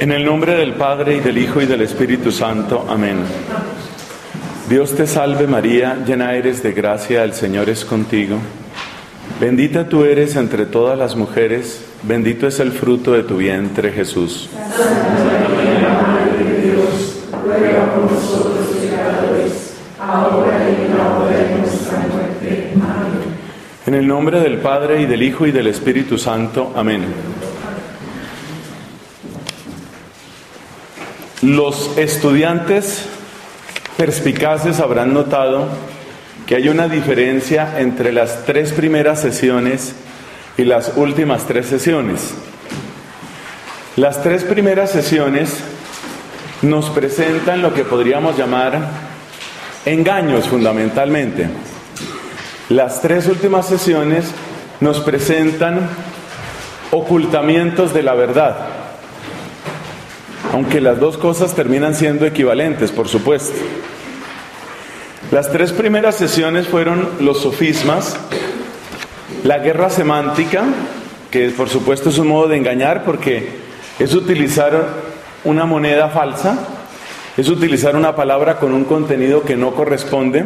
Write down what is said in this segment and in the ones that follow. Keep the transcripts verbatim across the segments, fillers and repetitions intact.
En el nombre del Padre, y del Hijo, y del Espíritu Santo. Amén. Dios te salve María, llena eres de gracia, el Señor es contigo. Bendita tú eres entre todas las mujeres, bendito es el fruto de tu vientre, Jesús. Santa María, Madre de Dios, ruega por nosotros pecadores, ahora y en la hora de nuestra muerte. Amén. En el nombre del Padre, y del Hijo, y del Espíritu Santo. Amén. Los estudiantes perspicaces habrán notado que hay una diferencia entre las tres primeras sesiones y las últimas tres sesiones. Las tres primeras sesiones nos presentan lo que podríamos llamar engaños fundamentalmente. Las tres últimas sesiones nos presentan ocultamientos de la verdad, aunque las dos cosas terminan siendo equivalentes, por supuesto. Las tres primeras sesiones fueron los sofismas, la guerra semántica, que por supuesto es un modo de engañar porque es utilizar una moneda falsa, es utilizar una palabra con un contenido que no corresponde,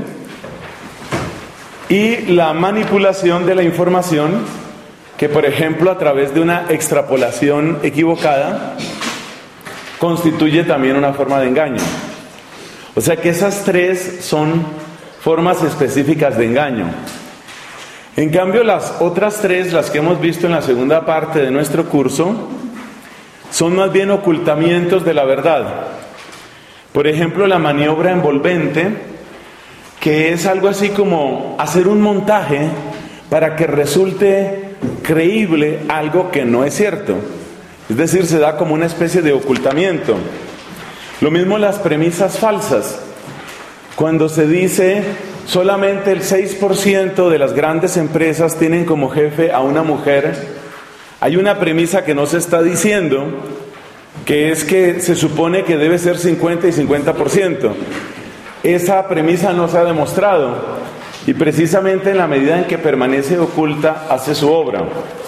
y la manipulación de la información, que por ejemplo a través de una extrapolación equivocada constituye también una forma de engaño. O sea que esas tres son formas específicas de engaño. En cambio, las otras tres, las que hemos visto en la segunda parte de nuestro curso, son más bien ocultamientos de la verdad. Por ejemplo, la maniobra envolvente, que es algo así como hacer un montaje para que resulte creíble algo que no es cierto. Es decir, se da como una especie de ocultamiento. Lo mismo las premisas falsas. Cuando se dice solamente el seis por ciento de las grandes empresas tienen como jefe a una mujer, hay una premisa que no se está diciendo, que es que se supone que debe ser cincuenta y cincuenta por ciento. Esa premisa no se ha demostrado y precisamente en la medida en que permanece oculta hace su obra.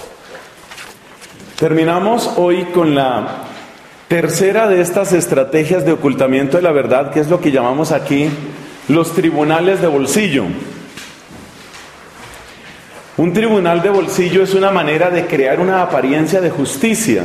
Terminamos hoy con la tercera de estas estrategias de ocultamiento de la verdad, que es lo que llamamos aquí los tribunales de bolsillo. Un tribunal de bolsillo es una manera de crear una apariencia de justicia,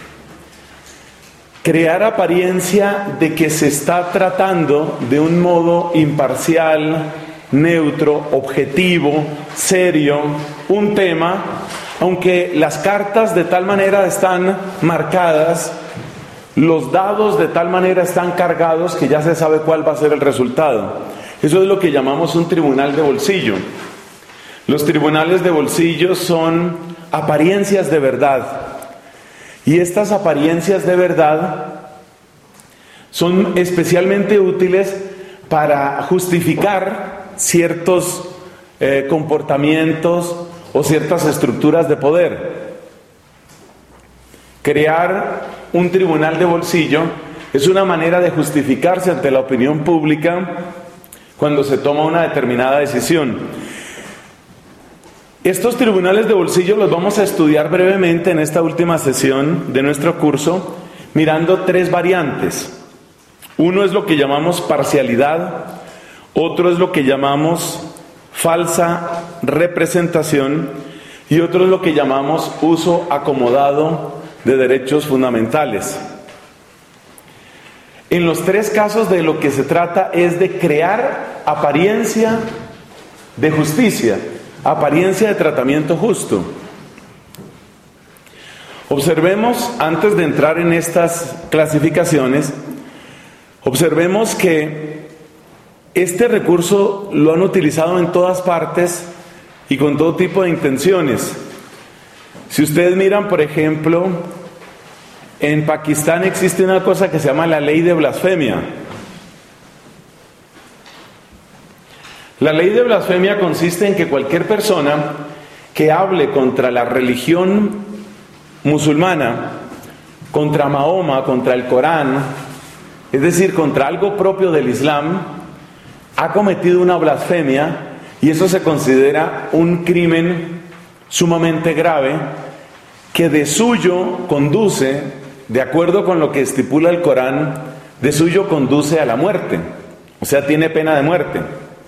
crear apariencia de que se está tratando de un modo imparcial, neutro, objetivo, serio, un tema, aunque las cartas de tal manera están marcadas, los dados de tal manera están cargados que ya se sabe cuál va a ser el resultado. Eso es lo que llamamos un tribunal de bolsillo. Los tribunales de bolsillo son apariencias de verdad. Y estas apariencias de verdad son especialmente útiles para justificar ciertos eh, comportamientos o ciertas estructuras de poder. Crear un tribunal de bolsillo es una manera de justificarse ante la opinión pública cuando se toma una determinada decisión. Estos tribunales de bolsillo los vamos a estudiar brevemente en esta última sesión de nuestro curso, mirando tres variantes. Uno es lo que llamamos parcialidad, otro es lo que llamamos falsa representación y otro es lo que llamamos uso acomodado de derechos fundamentales. En los tres casos de lo que se trata es de crear apariencia de justicia, apariencia de tratamiento justo. Observemos, antes de entrar en estas clasificaciones, observemos que este recurso lo han utilizado en todas partes y con todo tipo de intenciones. Si ustedes miran, por ejemplo, en Pakistán existe una cosa que se llama la ley de blasfemia. La ley de blasfemia consiste en que cualquier persona que hable contra la religión musulmana, contra Mahoma, contra el Corán, es decir, contra algo propio del Islam, ha cometido una blasfemia y eso se considera un crimen sumamente grave que de suyo conduce de acuerdo con lo que estipula el Corán, de suyo conduce a la muerte, o sea, tiene pena de muerte.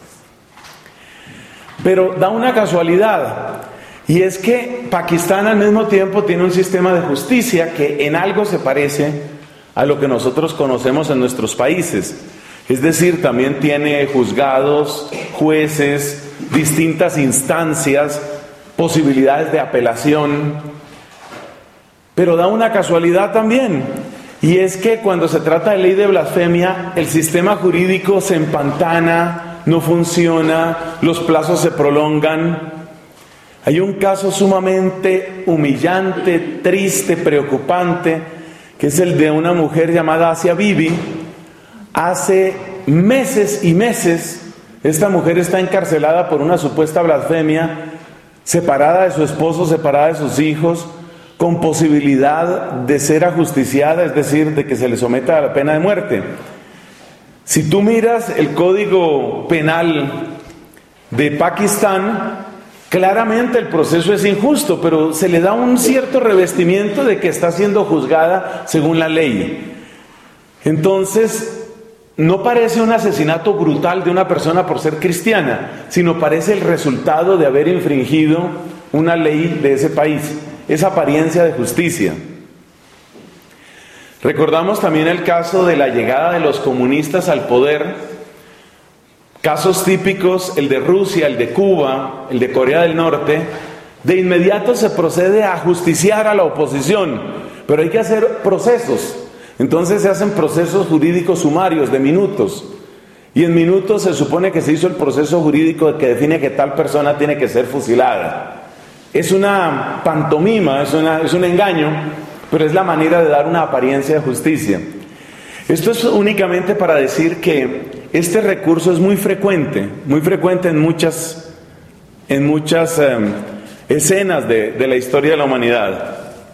Pero da una casualidad, y es que Pakistán al mismo tiempo tiene un sistema de justicia que en algo se parece a lo que nosotros conocemos en nuestros países. Es decir, también tiene juzgados, jueces, distintas instancias, posibilidades de apelación. Pero da una casualidad también, y es que cuando se trata de ley de blasfemia, el sistema jurídico se empantana, no funciona, los plazos se prolongan. Hay un caso sumamente humillante, triste, preocupante, que es el de una mujer llamada Asia Bibi. Hace meses y meses, esta mujer está encarcelada por una supuesta blasfemia, separada de su esposo, separada de sus hijos, con posibilidad de ser ajusticiada, es decir, de que se le someta a la pena de muerte. Si tú miras el código penal de Pakistán, claramente el proceso es injusto, pero se le da un cierto revestimiento de que está siendo juzgada según la ley. Entonces, no parece un asesinato brutal de una persona por ser cristiana, sino parece el resultado de haber infringido una ley de ese país, esa apariencia de justicia. Recordamos también el caso de la llegada de los comunistas al poder, casos típicos, el de Rusia, el de Cuba, el de Corea del Norte. De inmediato se procede a ajusticiar a la oposición, pero hay que hacer procesos. Entonces se hacen procesos jurídicos sumarios de minutos, y en minutos se supone que se hizo el proceso jurídico que define que tal persona tiene que ser fusilada. Es una pantomima, es, una, es un engaño, pero es la manera de dar una apariencia de justicia. Esto es únicamente para decir que este recurso es muy frecuente, muy frecuente en muchas, en muchas eh, escenas de, de la historia de la humanidad.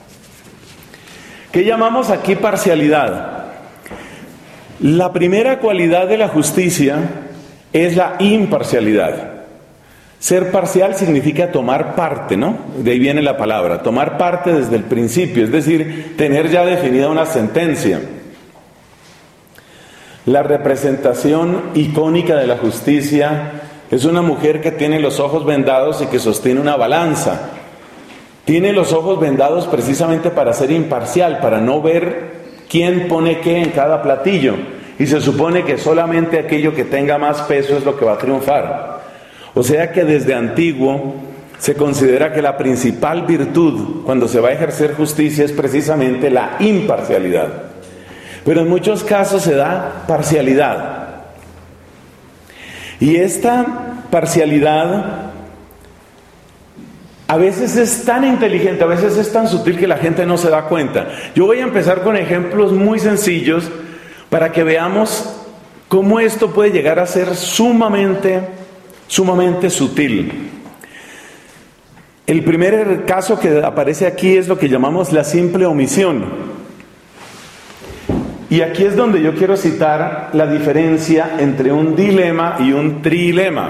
¿Qué llamamos aquí parcialidad? La primera cualidad de la justicia es la imparcialidad. Ser parcial significa tomar parte, ¿no? De ahí viene la palabra, tomar parte desde el principio, es decir, tener ya definida una sentencia. La representación icónica de la justicia es una mujer que tiene los ojos vendados y que sostiene una balanza. Tiene los ojos vendados precisamente para ser imparcial, para no ver quién pone qué en cada platillo. Y se supone que solamente aquello que tenga más peso es lo que va a triunfar. O sea que desde antiguo se considera que la principal virtud cuando se va a ejercer justicia es precisamente la imparcialidad. Pero en muchos casos se da parcialidad. Y esta parcialidad a veces es tan inteligente, a veces es tan sutil que la gente no se da cuenta. Yo voy a empezar con ejemplos muy sencillos para que veamos cómo esto puede llegar a ser sumamente, sumamente sutil. El primer caso que aparece aquí es lo que llamamos la simple omisión. Y aquí es donde yo quiero citar la diferencia entre un dilema y un trilema.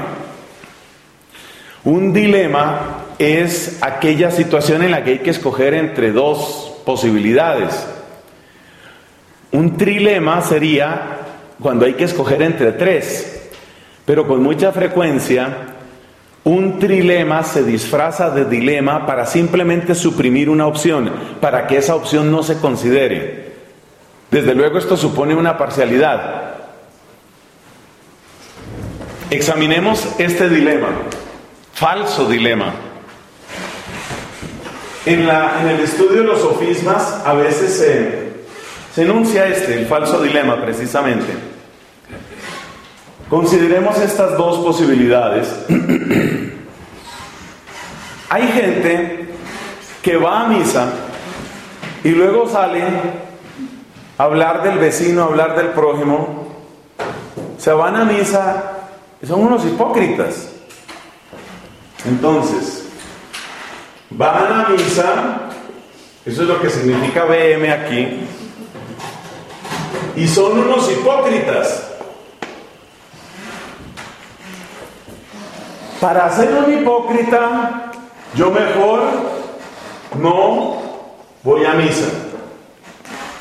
Un dilema es aquella situación en la que hay que escoger entre dos posibilidades. Un trilema sería cuando hay que escoger entre tres, pero con mucha frecuencia un trilema se disfraza de dilema para simplemente suprimir una opción, para que esa opción no se considere. Desde luego esto supone una parcialidad. Examinemos este dilema, falso dilema. En, la, en el estudio de los sofismas a veces se, se enuncia este, el falso dilema precisamente. Consideremos estas dos posibilidades. Hay gente que va a misa y luego sale a hablar del vecino, a hablar del prójimo. Se van a misa y son unos hipócritas. Entonces, van a misa, eso es lo que significa B M aquí, y son unos hipócritas. Para ser un hipócrita, yo mejor no voy a misa.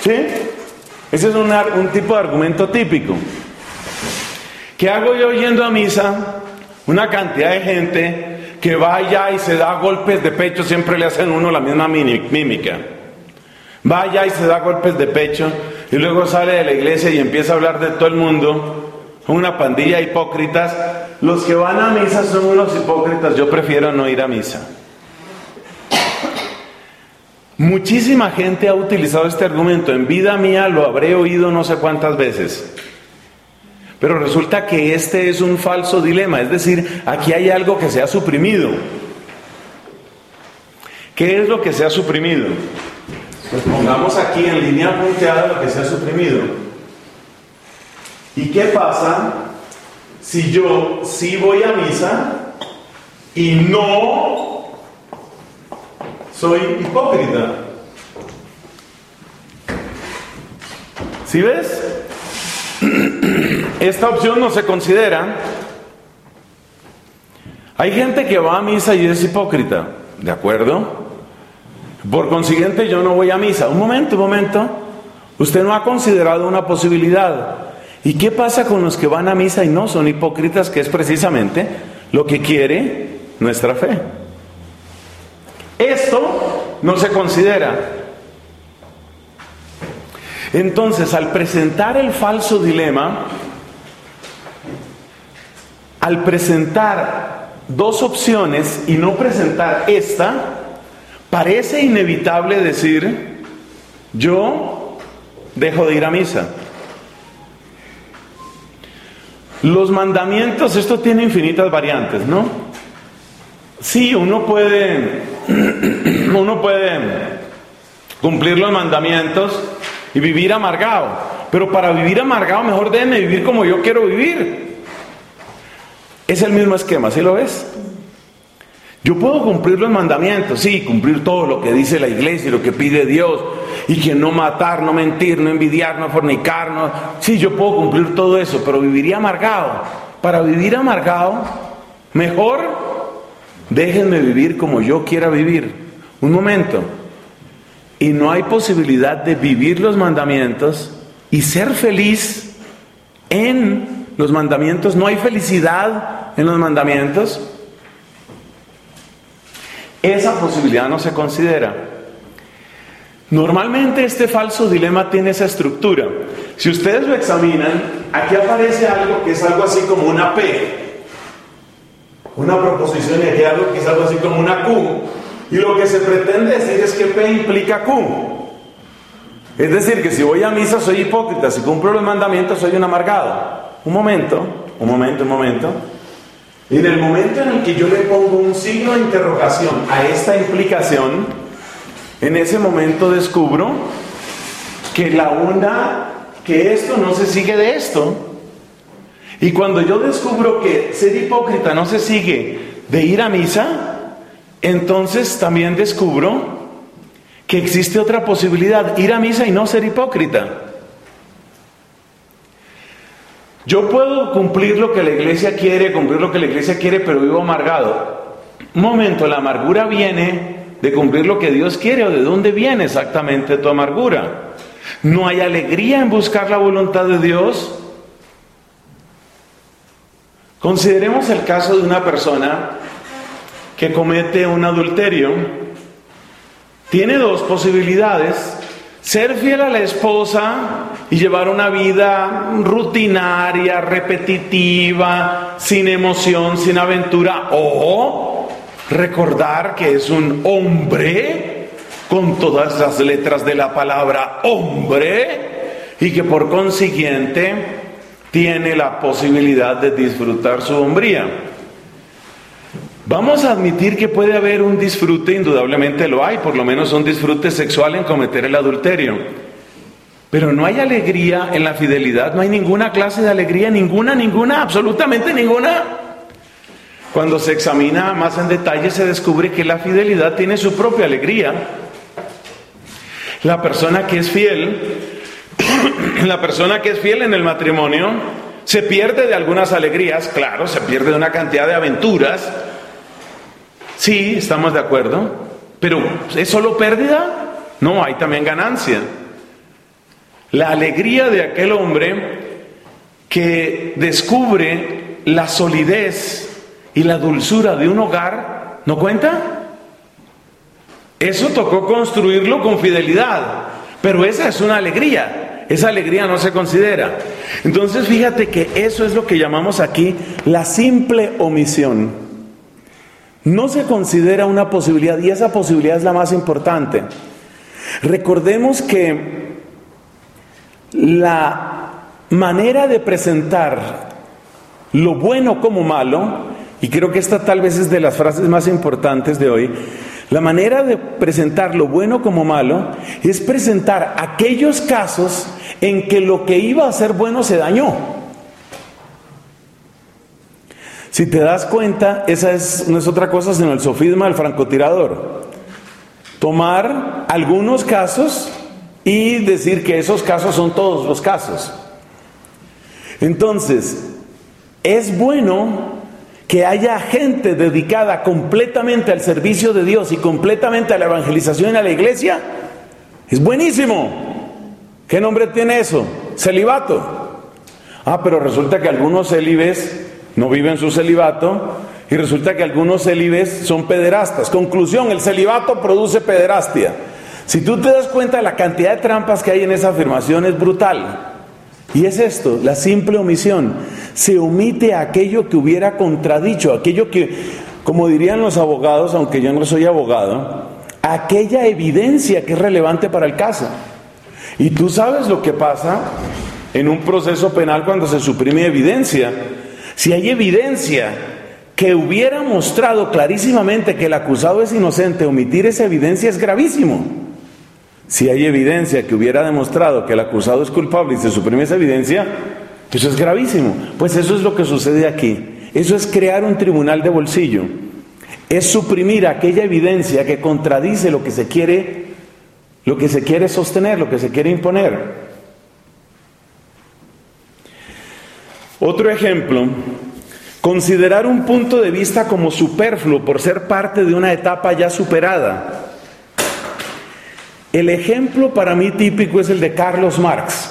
¿Sí? Ese es un, un tipo de argumento típico. ¿Qué hago yo yendo a misa? Una cantidad de gente que vaya y se da golpes de pecho, siempre le hacen uno la misma mímica. Vaya y se da golpes de pecho y luego sale de la iglesia y empieza a hablar de todo el mundo. Una pandilla de hipócritas. Los que van a misa son unos hipócritas. Yo prefiero no ir a misa. Muchísima gente ha utilizado este argumento. En vida mía lo habré oído no sé cuántas veces. Pero resulta que este es un falso dilema. Es decir, aquí hay algo que se ha suprimido. ¿Qué es lo que se ha suprimido? Pues pongamos aquí en línea punteada lo que se ha suprimido. ¿Y qué pasa si yo sí voy a misa y no soy hipócrita? ¿Sí ves? Esta opción no se considera. Hay gente que va a misa y es hipócrita, ¿de acuerdo? Por consiguiente yo no voy a misa. Un momento, un momento. Usted no ha considerado una posibilidad. ¿Y qué pasa con los que van a misa y no son hipócritas? Que es precisamente lo que quiere nuestra fe. Esto no se considera. Entonces, al presentar el falso dilema, al presentar dos opciones y no presentar esta, parece inevitable decir, yo dejo de ir a misa. Los mandamientos, esto tiene infinitas variantes, ¿no? Sí, uno puede, uno puede cumplir los mandamientos y vivir amargado, pero para vivir amargado mejor déjeme vivir como yo quiero vivir. Es el mismo esquema, ¿sí lo ves? Yo puedo cumplir los mandamientos, sí, cumplir todo lo que dice la iglesia y lo que pide Dios, y que no matar, no mentir, no envidiar, no fornicar, no... sí, yo puedo cumplir todo eso, pero viviría amargado. Para vivir amargado, mejor déjenme vivir como yo quiera vivir. Un momento. Y no hay posibilidad de vivir los mandamientos y ser feliz en los mandamientos. No hay felicidad en los mandamientos. Esa posibilidad no se considera. Normalmente este falso dilema tiene esa estructura. Si ustedes lo examinan, aquí aparece algo que es algo así como una P, una proposición, y aquí hay algo que es algo así como una Q. Y lo que se pretende decir es que P implica Q. Es decir, que si voy a misa soy hipócrita, si cumplo los mandamientos soy un amargado. Un momento, un momento, un momento. En el momento en el que yo le pongo un signo de interrogación a esta implicación, en ese momento descubro que la una, que esto no se sigue de esto. Y cuando yo descubro que ser hipócrita no se sigue de ir a misa, entonces también descubro que existe otra posibilidad, ir a misa y no ser hipócrita. Yo puedo cumplir lo que la iglesia quiere, cumplir lo que la iglesia quiere, pero vivo amargado. Un momento, ¿la amargura viene de cumplir lo que Dios quiere o de dónde viene exactamente tu amargura? ¿No hay alegría en buscar la voluntad de Dios? Consideremos el caso de una persona que comete un adulterio. Tiene dos posibilidades: ser fiel a la esposa y llevar una vida rutinaria, repetitiva, sin emoción, sin aventura, o recordar que es un hombre con todas las letras de la palabra hombre y que por consiguiente tiene la posibilidad de disfrutar su hombría. Vamos a admitir que puede haber un disfrute, indudablemente lo hay, por lo menos un disfrute sexual en cometer el adulterio. Pero no hay alegría en la fidelidad, no hay ninguna clase de alegría, ninguna, ninguna, absolutamente ninguna. Cuando se examina más en detalle se descubre que la fidelidad tiene su propia alegría. La persona que es fiel, la persona que es fiel en el matrimonio, se pierde de algunas alegrías, claro, se pierde de una cantidad de aventuras. Sí, estamos de acuerdo, pero ¿es solo pérdida? No, hay también ganancia. La alegría de aquel hombre que descubre la solidez y la dulzura de un hogar, ¿no cuenta? Eso tocó construirlo con fidelidad, pero esa es una alegría, esa alegría no se considera. Entonces fíjate que eso es lo que llamamos aquí la simple omisión. No se considera una posibilidad, y esa posibilidad es la más importante. Recordemos que la manera de presentar lo bueno como malo, y creo que esta tal vez es de las frases más importantes de hoy, la manera de presentar lo bueno como malo es presentar aquellos casos en que lo que iba a ser bueno se dañó. Si te das cuenta, esa es, no es otra cosa sino el sofisma del francotirador. Tomar algunos casos y decir que esos casos son todos los casos. Entonces, es bueno que haya gente dedicada completamente al servicio de Dios y completamente a la evangelización y a la iglesia. Es buenísimo. ¿Qué nombre tiene eso? Celibato. Ah, pero resulta que algunos célibes no viven su celibato y resulta que algunos célibes son pederastas. Conclusión, el celibato produce pederastia. Si tú te das cuenta de la cantidad de trampas que hay en esa afirmación, es brutal. Y es esto, la simple omisión. Se omite aquello que hubiera contradicho, aquello que, como dirían los abogados, aunque yo no soy abogado, aquella evidencia que es relevante para el caso. Y tú sabes lo que pasa en un proceso penal cuando se suprime evidencia. Si hay evidencia que hubiera mostrado clarísimamente que el acusado es inocente, omitir esa evidencia es gravísimo. Si hay evidencia que hubiera demostrado que el acusado es culpable y se suprime esa evidencia, eso es gravísimo. Pues eso es lo que sucede aquí. Eso es crear un tribunal de bolsillo. Es suprimir aquella evidencia que contradice lo que se quiere, lo que se quiere sostener, lo que se quiere imponer. Otro ejemplo, considerar un punto de vista como superfluo por ser parte de una etapa ya superada. El ejemplo para mí típico es el de Carlos Marx.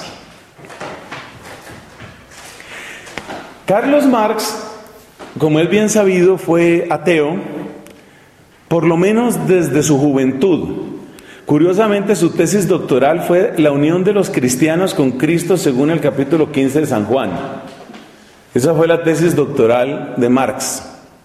Carlos Marx, como es bien sabido, fue ateo, por lo menos desde su juventud. Curiosamente, su tesis doctoral fue la unión de los cristianos con Cristo según el capítulo quince de San Juan. Esa fue la tesis doctoral de Marx.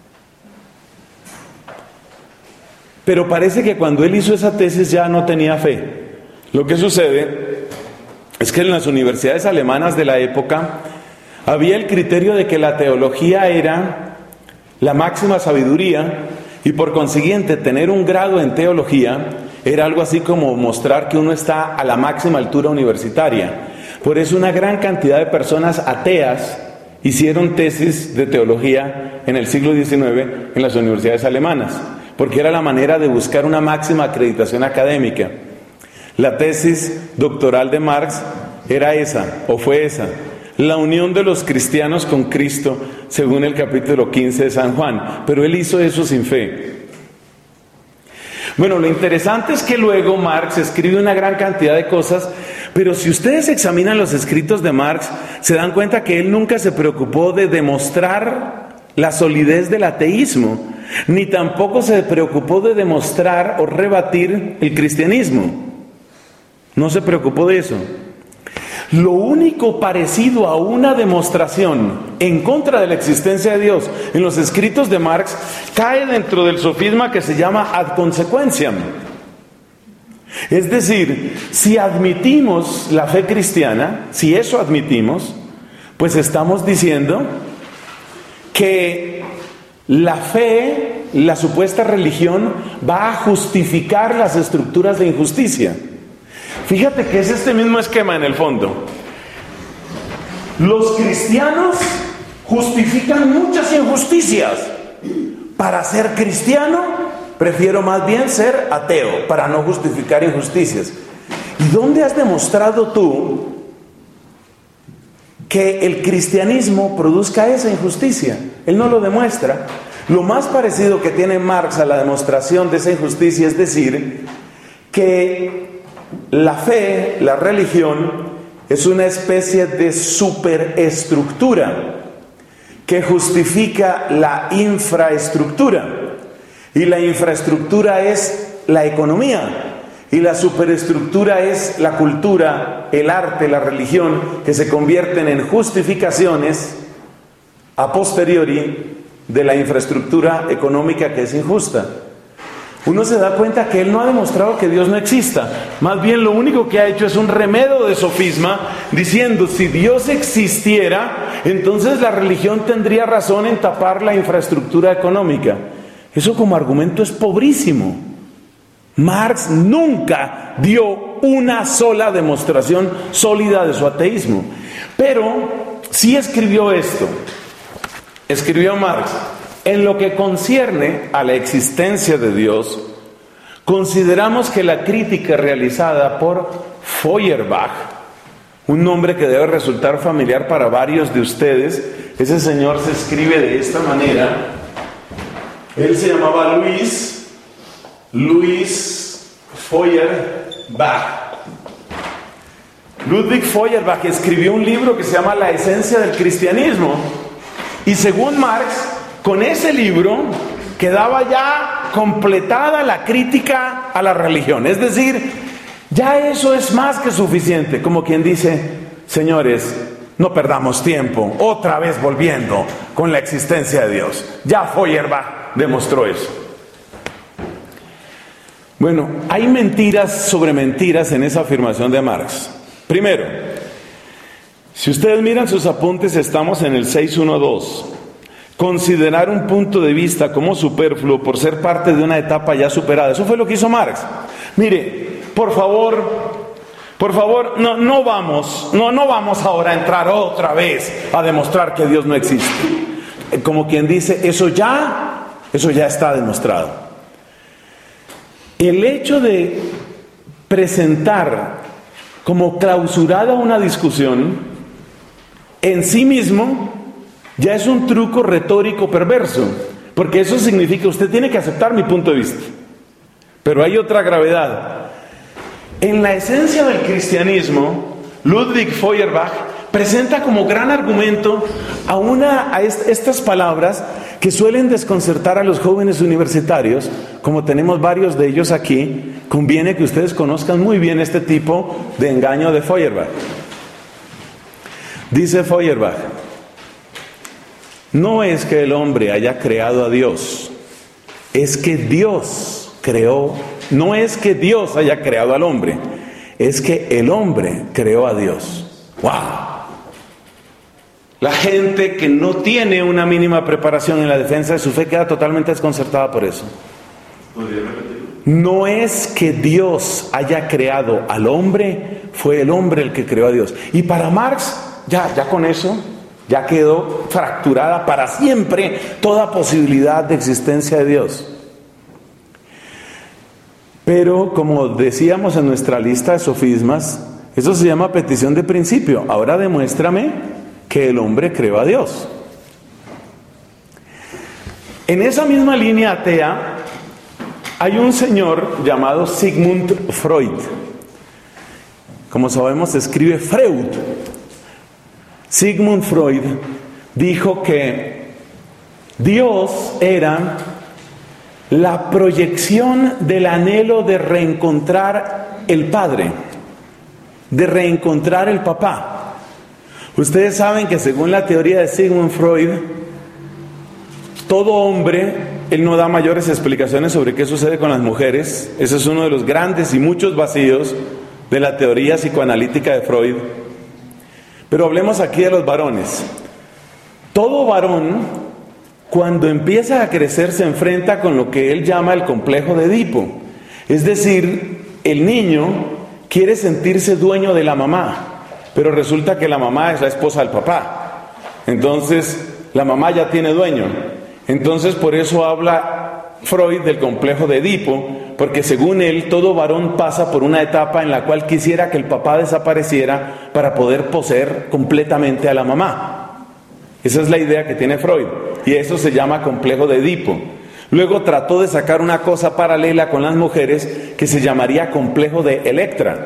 Pero parece que cuando él hizo esa tesis ya no tenía fe. Lo que sucede es que en las universidades alemanas de la época había el criterio de que la teología era la máxima sabiduría y por consiguiente tener un grado en teología era algo así como mostrar que uno está a la máxima altura universitaria. Por eso una gran cantidad de personas ateas hicieron tesis de teología en el siglo diecinueve en las universidades alemanas, porque era la manera de buscar una máxima acreditación académica. La tesis doctoral de Marx era esa, o fue esa, la unión de los cristianos con Cristo, según el capítulo quince de San Juan, pero él hizo eso sin fe. Bueno, lo interesante es que luego Marx escribe una gran cantidad de cosas, pero si ustedes examinan los escritos de Marx, se dan cuenta que él nunca se preocupó de demostrar la solidez del ateísmo, ni tampoco se preocupó de demostrar o rebatir el cristianismo. No se preocupó de eso. Lo único parecido a una demostración en contra de la existencia de Dios en los escritos de Marx cae dentro del sofisma que se llama ad consequentiam. Es decir, si admitimos la fe cristiana, si eso admitimos, pues estamos diciendo que la fe, la supuesta religión, va a justificar las estructuras de injusticia. Fíjate que es este mismo esquema en el fondo. Los cristianos justifican muchas injusticias. Para ser cristiano, prefiero más bien ser ateo, para no justificar injusticias. ¿Y dónde has demostrado tú que el cristianismo produzca esa injusticia? Él no lo demuestra. Lo más parecido que tiene Marx a la demostración de esa injusticia es decir que la fe, la religión, es una especie de superestructura que justifica la infraestructura. Y la infraestructura es la economía. Y la superestructura es la cultura, el arte, la religión, que se convierten en justificaciones a posteriori de la infraestructura económica que es injusta. Uno se da cuenta que él no ha demostrado que Dios no exista. Más bien lo único que ha hecho es un remedio de sofisma, diciendo, si Dios existiera, entonces la religión tendría razón en tapar la infraestructura económica. Eso como argumento es pobrísimo. Marx nunca dio una sola demostración sólida de su ateísmo. Pero sí escribió esto. Escribió Marx: en lo que concierne a la existencia de Dios, consideramos que la crítica realizada por Feuerbach, un nombre que debe resultar familiar para varios de ustedes, ese señor se escribe de esta manera. Él se llamaba Luis Luis Feuerbach. Ludwig Feuerbach escribió un libro que se llama La esencia del cristianismo, y según Marx, con ese libro quedaba ya completada la crítica a la religión. Es decir, ya eso es más que suficiente. Como quien dice, señores, no perdamos tiempo, otra vez volviendo con la existencia de Dios. Ya Feuerbach demostró eso. Bueno, hay mentiras sobre mentiras en esa afirmación de Marx. Primero, si ustedes miran sus apuntes, estamos en el seis punto doce. Considerar un punto de vista como superfluo por ser parte de una etapa ya superada. Eso fue lo que hizo Marx. Mire, por favor, por favor, no, no vamos, no, no vamos ahora a entrar otra vez a demostrar que Dios no existe. Como quien dice, eso ya, eso ya está demostrado. El hecho de presentar como clausurada una discusión en sí mismo ya es un truco retórico perverso, porque eso significa usted tiene que aceptar mi punto de vista. Pero hay otra gravedad. En la esencia del cristianismo, Ludwig Feuerbach presenta como gran argumento a una a est- estas palabras que suelen desconcertar a los jóvenes universitarios. Como tenemos varios de ellos aquí, conviene que ustedes conozcan muy bien este tipo de engaño de Feuerbach. Dice Feuerbach: no es que el hombre haya creado a Dios, es que Dios creó, no es que Dios haya creado al hombre, es que el hombre creó a Dios. ¡Wow! La gente que no tiene una mínima preparación en la defensa de su fe queda totalmente desconcertada por eso. No es que Dios haya creado al hombre, fue el hombre el que creó a Dios. Y para Marx, ya, ya con eso, ya quedó fracturada para siempre toda posibilidad de existencia de Dios. Pero como decíamos en nuestra lista de sofismas, eso se llama petición de principio. Ahora demuéstrame que el hombre creó a Dios. En esa misma línea atea hay un señor llamado Sigmund Freud. Como sabemos, se escribe Freud. Sigmund Freud dijo que Dios era la proyección del anhelo de reencontrar el Padre, de reencontrar el papá. Ustedes saben que según la teoría de Sigmund Freud, todo hombre, él no da mayores explicaciones sobre qué sucede con las mujeres. Ese es uno de los grandes y muchos vacíos de la teoría psicoanalítica de Freud. Pero hablemos aquí de los varones. Todo varón, cuando empieza a crecer, se enfrenta con lo que él llama el complejo de Edipo. Es decir, el niño quiere sentirse dueño de la mamá, pero resulta que la mamá es la esposa del papá. Entonces, la mamá ya tiene dueño. Entonces, por eso habla Freud del complejo de Edipo, porque según él, todo varón pasa por una etapa en la cual quisiera que el papá desapareciera para poder poseer completamente a la mamá. Esa es la idea que tiene Freud, y eso se llama complejo de Edipo. Luego trató de sacar una cosa paralela con las mujeres que se llamaría complejo de Electra.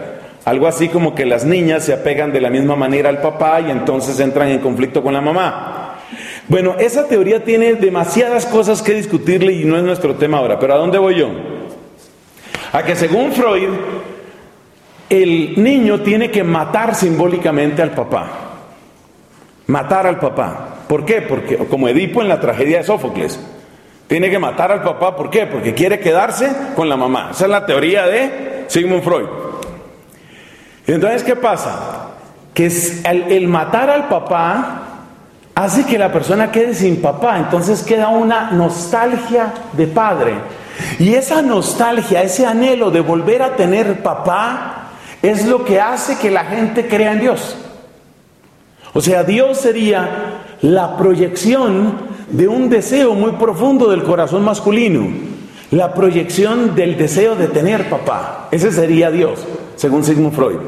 Algo así como que las niñas se apegan de la misma manera al papá y entonces entran en conflicto con la mamá. Bueno, esa teoría tiene demasiadas cosas que discutirle y no es nuestro tema ahora. Pero ¿a dónde voy yo? A que según Freud, el niño tiene que matar simbólicamente al papá. Matar al papá. ¿Por qué? Porque, como Edipo en la tragedia de Sófocles, tiene que matar al papá. ¿Por qué? Porque quiere quedarse con la mamá. Esa es la teoría de Sigmund Freud. Entonces, ¿qué pasa? Que el, el matar al papá hace que la persona quede sin papá. Entonces queda una nostalgia de padre. Y esa nostalgia, ese anhelo de volver a tener papá, es lo que hace que la gente crea en Dios. O sea, Dios sería la proyección de un deseo muy profundo del corazón masculino, la proyección del deseo de tener papá. Ese sería Dios, según Sigmund Freud.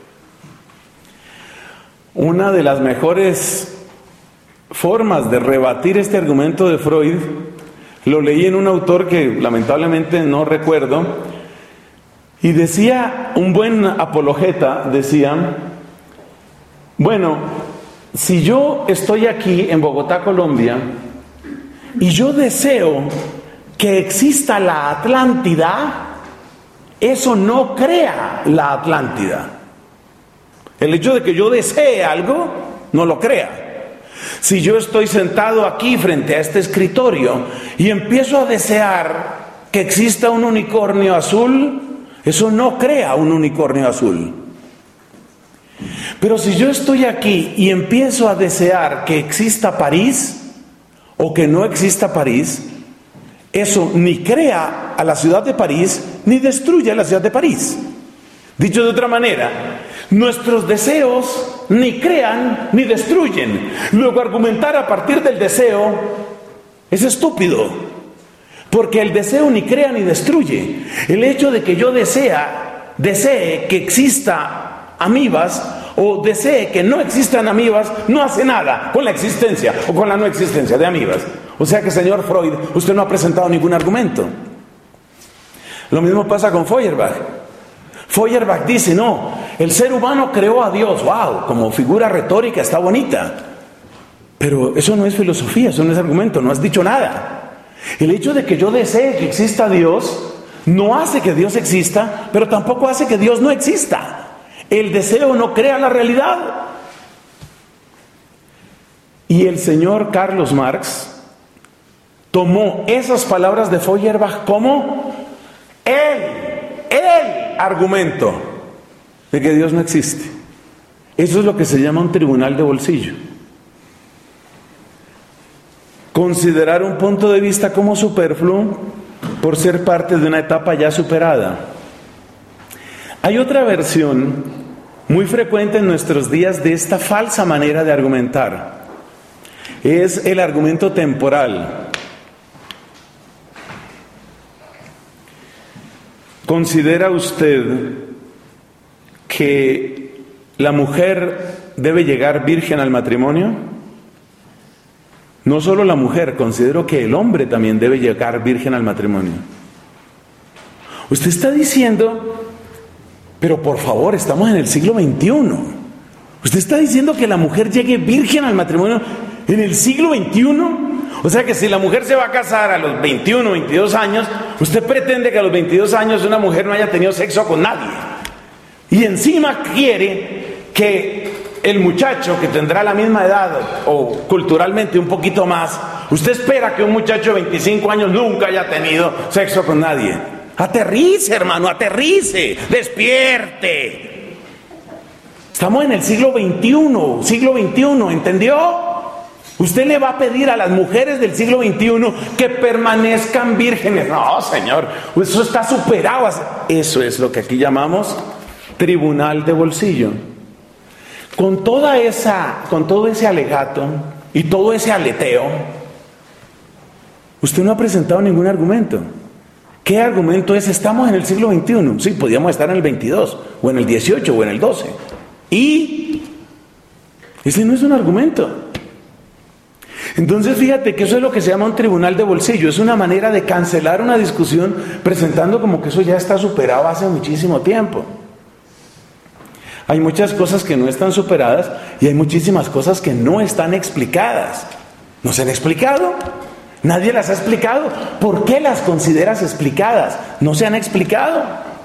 Una de las mejores formas de rebatir este argumento de Freud, lo leí en un autor que lamentablemente no recuerdo, y decía, un buen apologeta decía, bueno, si yo estoy aquí en Bogotá, Colombia, y yo deseo que exista la Atlántida, eso no crea la Atlántida. El hecho de que yo desee algo, no lo crea. Si yo estoy sentado aquí frente a este escritorio y empiezo a desear que exista un unicornio azul, eso no crea un unicornio azul. Pero si yo estoy aquí y empiezo a desear que exista París o que no exista París, eso ni crea a la ciudad de París ni destruye a la ciudad de París. Dicho de otra manera, nuestros deseos ni crean ni destruyen. Luego, argumentar a partir del deseo es estúpido, porque el deseo ni crea ni destruye. El hecho de que yo desea, desee que exista amibas o desee que no existan amibas, no hace nada con la existencia o con la no existencia de amibas. O sea que, señor Freud, usted no ha presentado ningún argumento. Lo mismo pasa con Feuerbach. Feuerbach dice, no, el ser humano creó a Dios. Wow, como figura retórica está bonita, pero eso no es filosofía, eso no es argumento, no has dicho nada. El hecho de que yo desee que exista Dios no hace que Dios exista, pero tampoco hace que Dios no exista. El deseo no crea la realidad. Y el señor Carlos Marx tomó esas palabras de Feuerbach como el, el argumento de que Dios no existe. Eso es lo que se llama un tribunal de bolsillo. Considerar un punto de vista como superfluo por ser parte de una etapa ya superada. Hay otra versión muy frecuente en nuestros días de esta falsa manera de argumentar. Es el argumento temporal. ¿Considera usted que la mujer debe llegar virgen al matrimonio? No solo la mujer, considero que el hombre también debe llegar virgen al matrimonio. Usted está diciendo, pero por favor, estamos en el siglo veintiuno. Usted está diciendo que la mujer llegue virgen al matrimonio en el siglo veintiuno. O sea que si la mujer se va a casar a los veintiuno, veintidós años, usted pretende que a los veintidós años una mujer no haya tenido sexo con nadie. Y encima quiere que el muchacho que tendrá la misma edad o culturalmente un poquito más, usted espera que un muchacho de veinticinco años nunca haya tenido sexo con nadie. Aterrice, hermano, aterrice, despierte. Estamos en el siglo veintiuno, siglo veintiuno, ¿entendió? Usted le va a pedir a las mujeres del siglo veintiuno que permanezcan vírgenes. No, señor, eso está superado. Eso es lo que aquí llamamos tribunal de bolsillo. Con toda esa, con todo ese alegato y todo ese aleteo, usted no ha presentado ningún argumento. ¿Qué argumento es? Estamos en el siglo veintiuno. Sí, podríamos estar en el veintidós, o en el dieciocho, o en el doce. Y ese no es un argumento. Entonces fíjate que eso es lo que se llama un tribunal de bolsillo. Es una manera de cancelar una discusión presentando como que eso ya está superado hace muchísimo tiempo. Hay muchas cosas que no están superadas y hay muchísimas cosas que no están explicadas. ¿No se han explicado? Nadie las ha explicado. ¿Por qué las consideras explicadas? No se han explicado.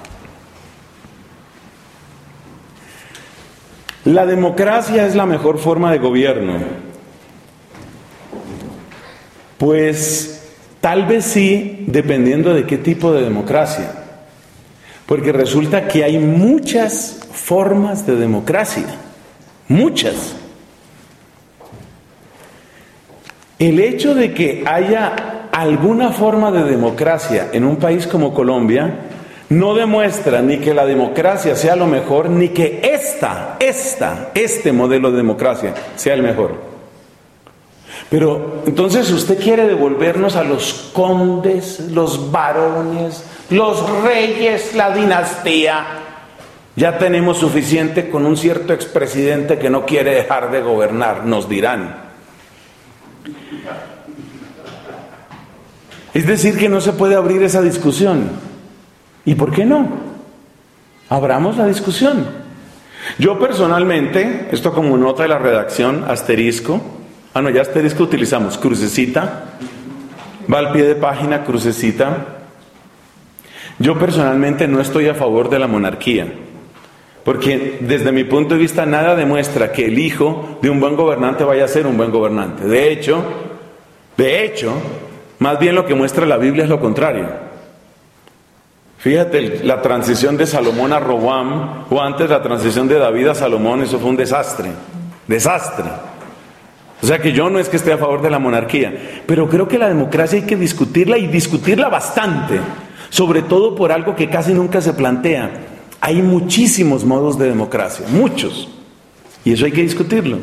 La democracia es la mejor forma de gobierno. Pues tal vez sí, dependiendo de qué tipo de democracia. Porque resulta que hay muchas formas de democracia. Muchas. El hecho de que haya alguna forma de democracia en un país como Colombia no demuestra ni que la democracia sea lo mejor, ni que esta, esta, este modelo de democracia sea el mejor. Pero entonces usted quiere devolvernos a los condes, los varones, los reyes, la dinastía. Ya tenemos suficiente con un cierto expresidente que no quiere dejar de gobernar, nos dirán. Es decir, que no se puede abrir esa discusión. ¿Y por qué no? Abramos la discusión. Yo personalmente, esto como nota de la redacción, asterisco, ah no, ya asterisco utilizamos, crucecita, va al pie de página, crucecita. Yo personalmente no estoy a favor de la monarquía, porque desde mi punto de vista nada demuestra que el hijo de un buen gobernante vaya a ser un buen gobernante. De hecho, de hecho, más bien lo que muestra la Biblia es lo contrario. Fíjate, la transición de Salomón a Roboam, o antes la transición de David a Salomón, eso fue un desastre, desastre. O sea que yo no es que esté a favor de la monarquía, pero creo que la democracia hay que discutirla y discutirla bastante, sobre todo por algo que casi nunca se plantea. Hay muchísimos modos de democracia, muchos, y eso hay que discutirlo.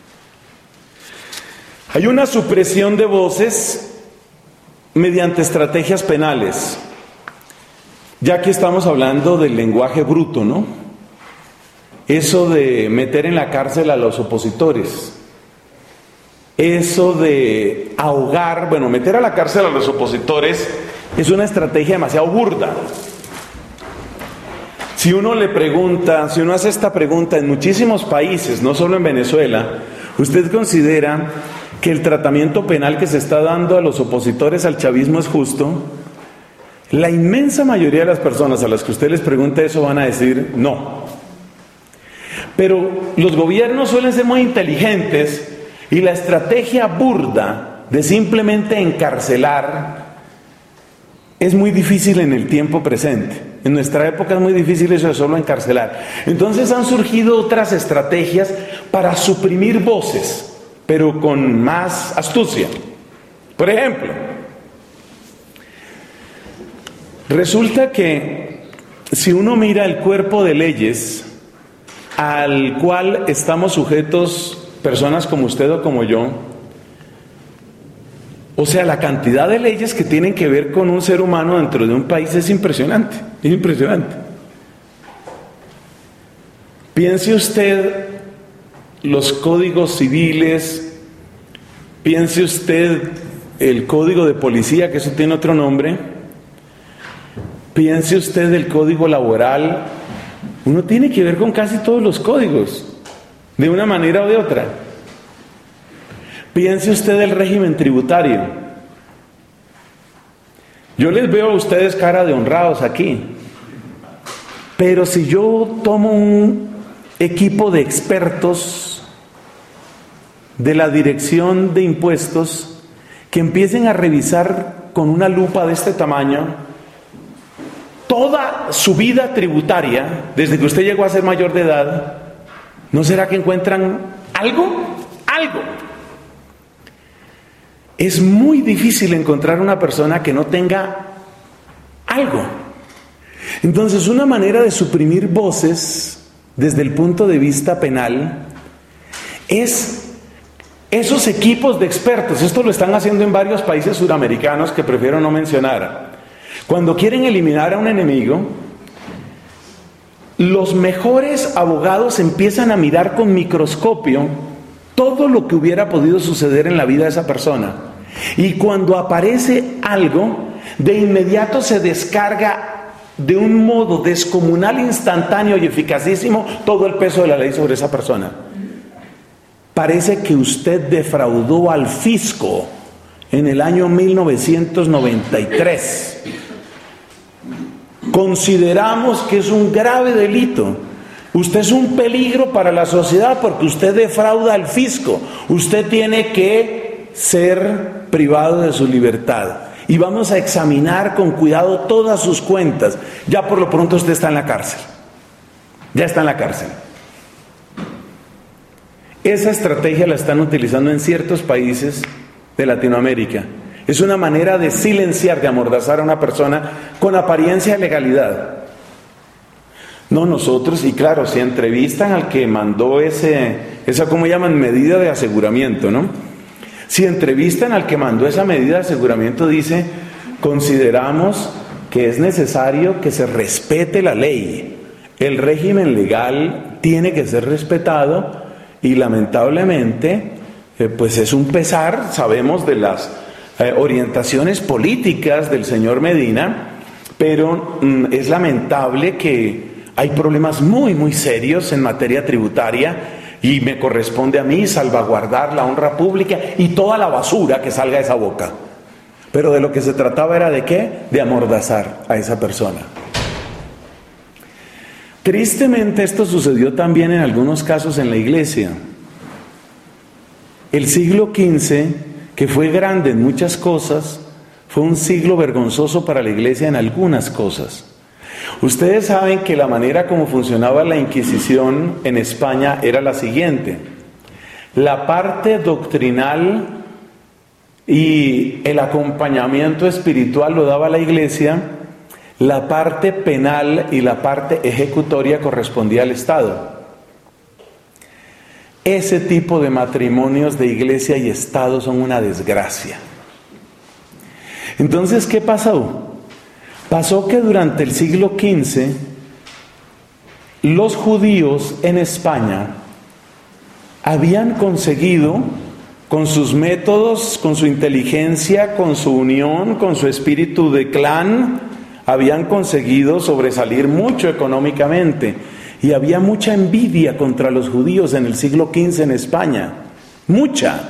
Hay una supresión de voces mediante estrategias penales. Ya que estamos hablando del lenguaje bruto, ¿no? Eso de meter en la cárcel a los opositores. Eso de ahogar, bueno, meter a la cárcel a los opositores es una estrategia demasiado burda. Si uno le pregunta, si uno hace esta pregunta en muchísimos países, no solo en Venezuela, ¿usted considera que el tratamiento penal que se está dando a los opositores al chavismo es justo? La inmensa mayoría de las personas a las que usted les pregunte eso van a decir no. Pero los gobiernos suelen ser muy inteligentes y la estrategia burda de simplemente encarcelar es muy difícil en el tiempo presente. En nuestra época es muy difícil eso de solo encarcelar. Entonces han surgido otras estrategias para suprimir voces, pero con más astucia. Por ejemplo, resulta que si uno mira el cuerpo de leyes al cual estamos sujetos personas como usted o como yo, o sea, la cantidad de leyes que tienen que ver con un ser humano dentro de un país es impresionante, es impresionante. Piense usted los códigos civiles, piense usted el código de policía, que eso tiene otro nombre, piense usted el código laboral. Uno tiene que ver con casi todos los códigos, de una manera o de otra. Piense usted el régimen tributario. Yo les veo a ustedes cara de honrados aquí, pero si yo tomo un equipo de expertos de la Dirección de Impuestos que empiecen a revisar con una lupa de este tamaño toda su vida tributaria, desde que usted llegó a ser mayor de edad, ¿no será que encuentran algo? Algo. Es muy difícil encontrar una persona que no tenga algo. Entonces, una manera de suprimir voces desde el punto de vista penal es esos equipos de expertos. Esto lo están haciendo en varios países suramericanos que prefiero no mencionar. Cuando quieren eliminar a un enemigo, los mejores abogados empiezan a mirar con microscopio todo lo que hubiera podido suceder en la vida de esa persona. Y cuando aparece algo, de inmediato se descarga de un modo descomunal, instantáneo y eficacísimo todo el peso de la ley sobre esa persona. Parece que usted defraudó al fisco en el año mil novecientos noventa y tres. Consideramos que es un grave delito. Usted es un peligro para la sociedad porque usted defrauda al fisco. Usted tiene que ser privado de su libertad. Y vamos a examinar con cuidado todas sus cuentas. Ya por lo pronto usted está en la cárcel. Ya está en la cárcel. Esa estrategia la están utilizando en ciertos países de Latinoamérica. Es una manera de silenciar, de amordazar a una persona con apariencia de legalidad. No, nosotros, y claro, si entrevistan al que mandó ese, esa, ¿cómo llaman? Medida de aseguramiento, ¿no? Si entrevistan al que mandó esa medida de aseguramiento, dice, consideramos que es necesario que se respete la ley. El régimen legal tiene que ser respetado y lamentablemente, eh, pues es un pesar, sabemos de las eh, orientaciones políticas del señor Medina, pero mm, es lamentable que hay problemas muy, muy serios en materia tributaria y me corresponde a mí salvaguardar la honra pública y toda la basura que salga de esa boca. Pero de lo que se trataba era de ¿qué? De amordazar a esa persona. Tristemente esto sucedió también en algunos casos en la iglesia. El siglo quince, que fue grande en muchas cosas, fue un siglo vergonzoso para la iglesia en algunas cosas. Ustedes saben que la manera como funcionaba la Inquisición en España era la siguiente. La parte doctrinal y el acompañamiento espiritual lo daba la iglesia, la parte penal y la parte ejecutoria correspondía al Estado. Ese tipo de matrimonios de iglesia y Estado son una desgracia. Entonces, ¿qué pasó? Pasó que durante el siglo quince, los judíos en España habían conseguido, con sus métodos, con su inteligencia, con su unión, con su espíritu de clan, habían conseguido sobresalir mucho económicamente. Y había mucha envidia contra los judíos en el siglo quince en España. Mucha.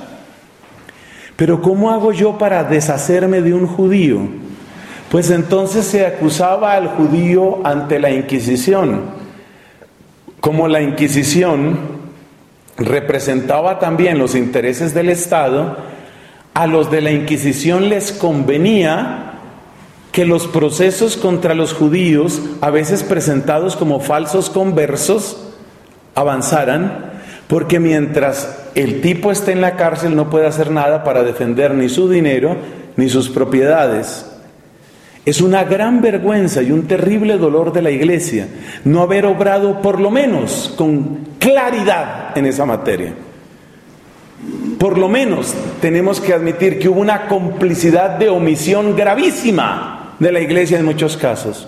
Pero ¿cómo hago yo para deshacerme de un judío? Pues entonces se acusaba al judío ante la Inquisición. Como la Inquisición representaba también los intereses del Estado, a los de la Inquisición les convenía que los procesos contra los judíos, a veces presentados como falsos conversos, avanzaran, porque mientras el tipo esté en la cárcel no puede hacer nada para defender ni su dinero ni sus propiedades. Es una gran vergüenza y un terrible dolor de la iglesia no haber obrado por lo menos con claridad en esa materia. Por lo menos tenemos que admitir que hubo una complicidad de omisión gravísima de la iglesia en muchos casos.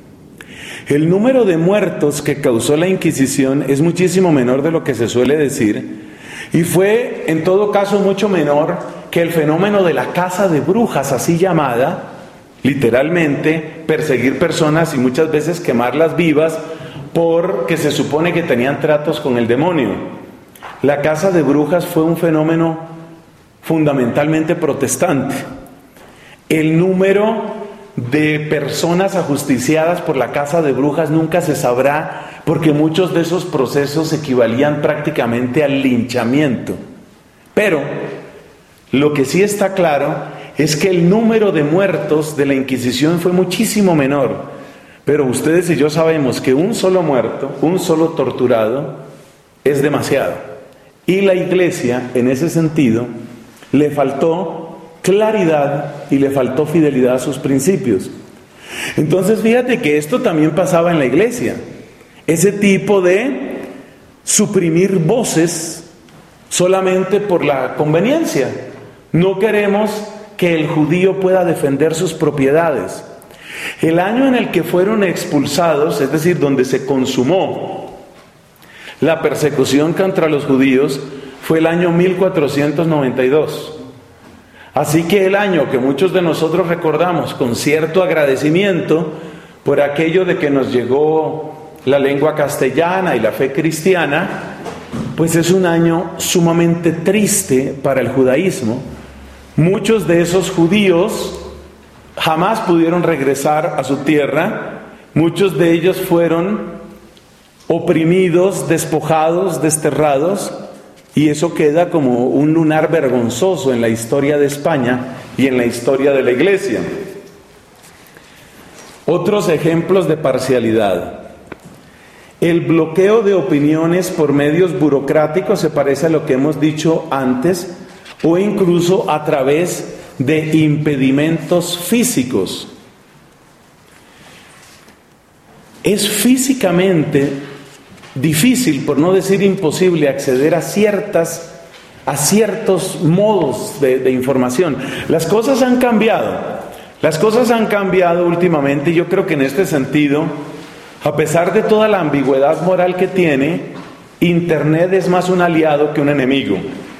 El número de muertos que causó la Inquisición es muchísimo menor de lo que se suele decir, y fue en todo caso mucho menor que el fenómeno de la caza de brujas, así llamada, literalmente perseguir personas y muchas veces quemarlas vivas porque se supone que tenían tratos con el demonio. La caza de brujas fue un fenómeno fundamentalmente protestante. El número de personas ajusticiadas por la caza de brujas nunca se sabrá, porque muchos de esos procesos equivalían prácticamente al linchamiento. Pero lo que sí está claro es que el número de muertos de la Inquisición fue muchísimo menor. Pero ustedes y yo sabemos que un solo muerto, un solo torturado, es demasiado. Y la iglesia, en ese sentido, le faltó claridad y le faltó fidelidad a sus principios. Entonces fíjate que esto también pasaba en la iglesia. Ese tipo de suprimir voces solamente por la conveniencia. No queremos que el judío pueda defender sus propiedades. El año en el que fueron expulsados, es decir, donde se consumó la persecución contra los judíos, fue el año mil cuatrocientos noventa y dos. Así que el año que muchos de nosotros recordamos con cierto agradecimiento, por aquello de que nos llegó la lengua castellana y la fe cristiana, pues es un año sumamente triste para el judaísmo. Muchos de esos judíos jamás pudieron regresar a su tierra, muchos de ellos fueron oprimidos, despojados, desterrados, y eso queda como un lunar vergonzoso en la historia de España y en la historia de la Iglesia. Otros ejemplos de parcialidad. El bloqueo de opiniones por medios burocráticos se parece a lo que hemos dicho antes, o incluso a través de impedimentos físicos. Es físicamente difícil, por no decir imposible, acceder a ciertas, a ciertos modos de, de información. Las cosas han cambiado, las cosas han cambiado últimamente, y yo creo que en este sentido, a pesar de toda la ambigüedad moral que tiene, Internet es más un aliado que un enemigo.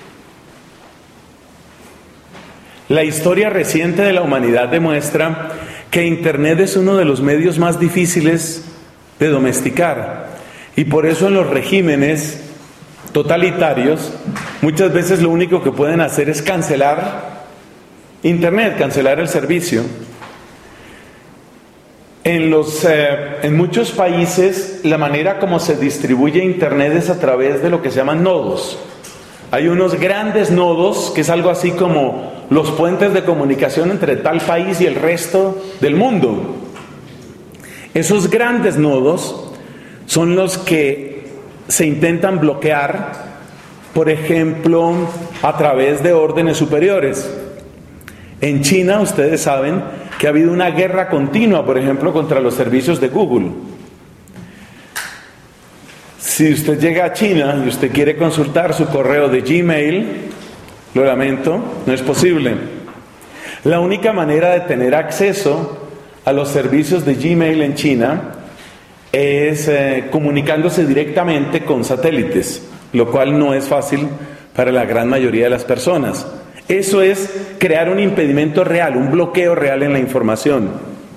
La historia reciente de la humanidad demuestra que Internet es uno de los medios más difíciles de domesticar, y por eso en los regímenes totalitarios muchas veces lo único que pueden hacer es cancelar Internet, cancelar el servicio. En, los, eh, en muchos países la manera como se distribuye Internet es a través de lo que se llaman nodos. Hay unos grandes nodos que es algo así como los puentes de comunicación entre tal país y el resto del mundo. Esos grandes nodos son los que se intentan bloquear, por ejemplo, a través de órdenes superiores. En China, ustedes saben que ha habido una guerra continua, por ejemplo, contra los servicios de Google. Si usted llega a China y usted quiere consultar su correo de Gmail, lo lamento, no es posible. La única manera de tener acceso a los servicios de Gmail en China es eh, comunicándose directamente con satélites, lo cual no es fácil para la gran mayoría de las personas. Eso es crear un impedimento real, un bloqueo real en la información.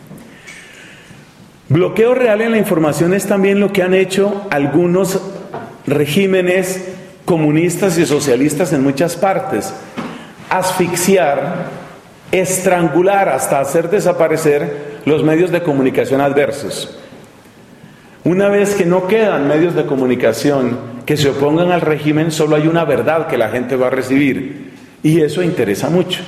Bloqueo real en la información es también lo que han hecho algunos regímenes comunistas y socialistas en muchas partes. Asfixiar, estrangular hasta hacer desaparecer los medios de comunicación adversos. Una vez que no quedan medios de comunicación que se opongan al régimen, solo hay una verdad que la gente va a recibir, y eso interesa mucho.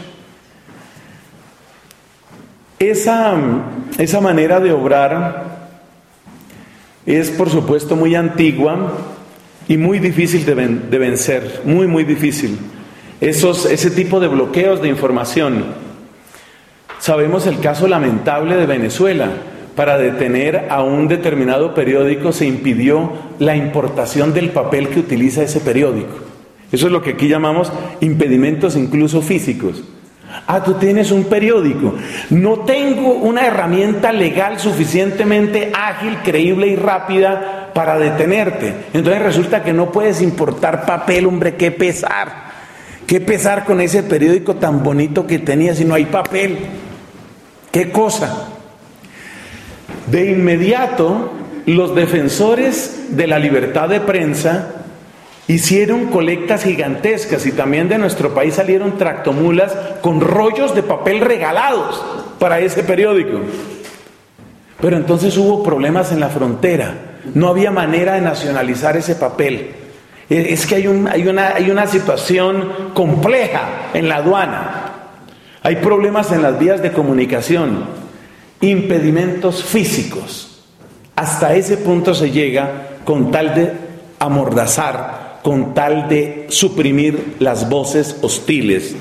Esa, esa manera de obrar es, por supuesto, muy antigua y muy difícil de, ven, de vencer, muy, muy difícil. Esos, ese tipo de bloqueos de información. Sabemos el caso lamentable de Venezuela. Para detener a un determinado periódico se impidió la importación del papel que utiliza ese periódico. Eso es lo que aquí llamamos impedimentos incluso físicos. Ah, tú tienes un periódico. No tengo una herramienta legal suficientemente ágil, creíble y rápida para detenerte. Entonces resulta que no puedes importar papel, hombre, qué pesar. Qué pesar con ese periódico tan bonito que tenías si no hay papel. Qué cosa. De inmediato, los defensores de la libertad de prensa hicieron colectas gigantescas, y también de nuestro país salieron tractomulas con rollos de papel regalados para ese periódico. Pero entonces hubo problemas en la frontera, no había manera de nacionalizar ese papel. Es que hay, un, hay, una, hay una situación compleja en la aduana, hay problemas en las vías de comunicación, impedimentos físicos. Hasta ese punto se llega con tal de amordazar, con tal de suprimir las voces hostiles.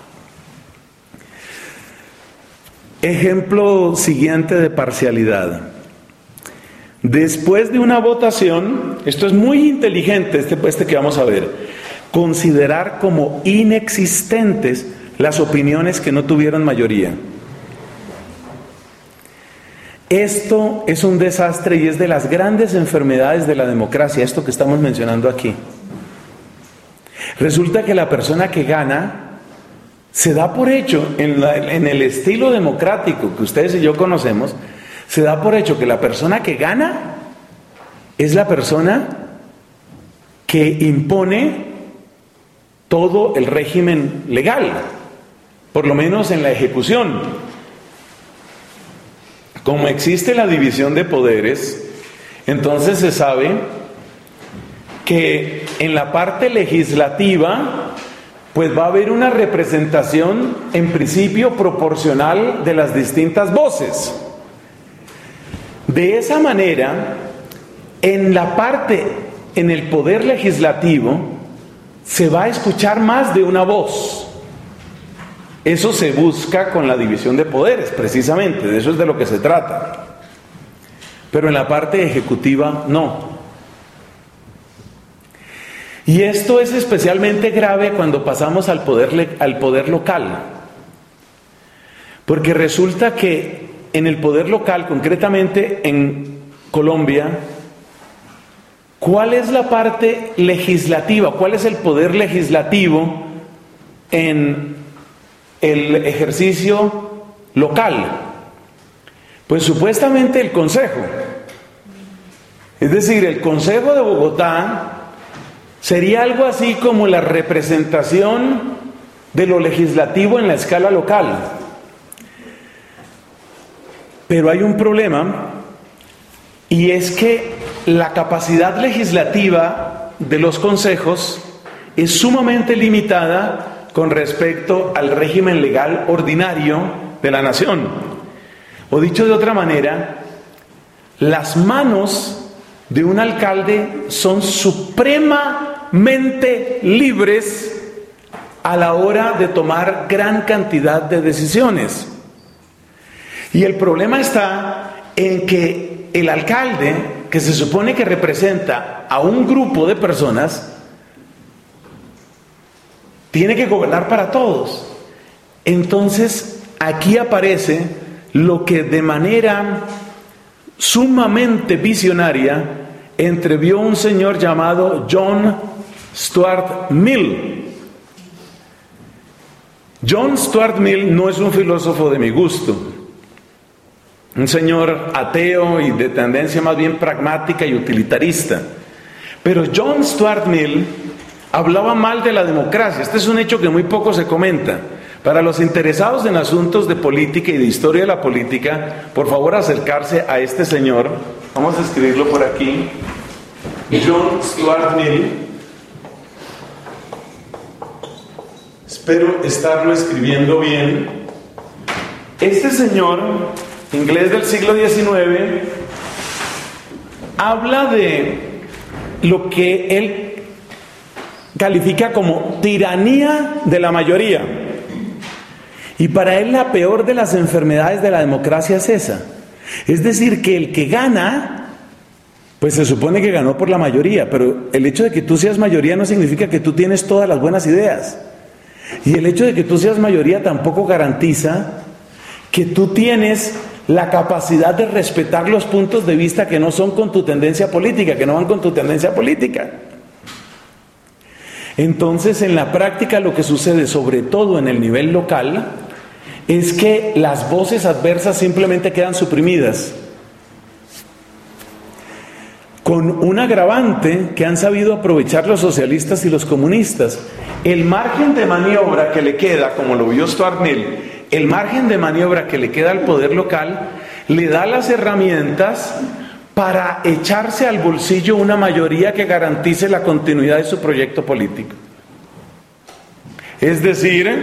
Ejemplo siguiente de parcialidad. Después de una votación, esto es muy inteligente, este, este que vamos a ver, considerar como inexistentes las opiniones que no tuvieron mayoría. Esto es un desastre y es de las grandes enfermedades de la democracia, esto que estamos mencionando aquí. Resulta que la persona que gana se da por hecho, en, la, en el estilo democrático que ustedes y yo conocemos, se da por hecho que la persona que gana es la persona que impone todo el régimen legal, por lo menos en la ejecución. Como existe la división de poderes, entonces se sabe que en la parte legislativa pues va a haber una representación en principio proporcional de las distintas voces. De esa manera, en la parte, en el poder legislativo, se va a escuchar más de una voz. Eso se busca con la división de poderes, precisamente, de eso es de lo que se trata. Pero en la parte ejecutiva, no. Y esto es especialmente grave cuando pasamos al poder, al poder local. Porque resulta que en el poder local, concretamente en Colombia, ¿cuál es la parte legislativa? ¿Cuál es el poder legislativo en el ejercicio local? Pues supuestamente el Consejo. Es decir, el Consejo de Bogotá sería algo así como la representación de lo legislativo en la escala local. Pero hay un problema, y es que la capacidad legislativa de los consejos es sumamente limitada con respecto al régimen legal ordinario de la nación. O dicho de otra manera, las manos de un alcalde son supremamente libres a la hora de tomar gran cantidad de decisiones. Y el problema está en que el alcalde, que se supone que representa a un grupo de personas, tiene que gobernar para todos. Entonces, aquí aparece lo que de manera sumamente visionaria entrevió un señor llamado John Stuart Mill. John Stuart Mill no es un filósofo de mi gusto, un señor ateo y de tendencia más bien pragmática y utilitarista. Pero John Stuart Mill hablaba mal de la democracia. Este es un hecho que muy poco se comenta. Para los interesados en asuntos de política y de historia de la política, por favor acercarse a este señor. Vamos a escribirlo por aquí. John Stuart Mill. Espero estarlo escribiendo bien. Este señor, inglés del siglo diecinueve, habla de lo que él califica como tiranía de la mayoría. Y para él la peor de las enfermedades de la democracia es esa. Es decir, que el que gana, pues se supone que ganó por la mayoría, pero el hecho de que tú seas mayoría no significa que tú tienes todas las buenas ideas. Y el hecho de que tú seas mayoría tampoco garantiza que tú tienes la capacidad de respetar los puntos de vista que no son con tu tendencia política, que no van con tu tendencia política. Entonces, en la práctica lo que sucede, sobre todo en el nivel local, es que las voces adversas simplemente quedan suprimidas, con un agravante que han sabido aprovechar los socialistas y los comunistas. El margen de maniobra que le queda, como lo vio Stuart Mill, el margen de maniobra que le queda al poder local, le da las herramientas para echarse al bolsillo una mayoría que garantice la continuidad de su proyecto político. Es decir,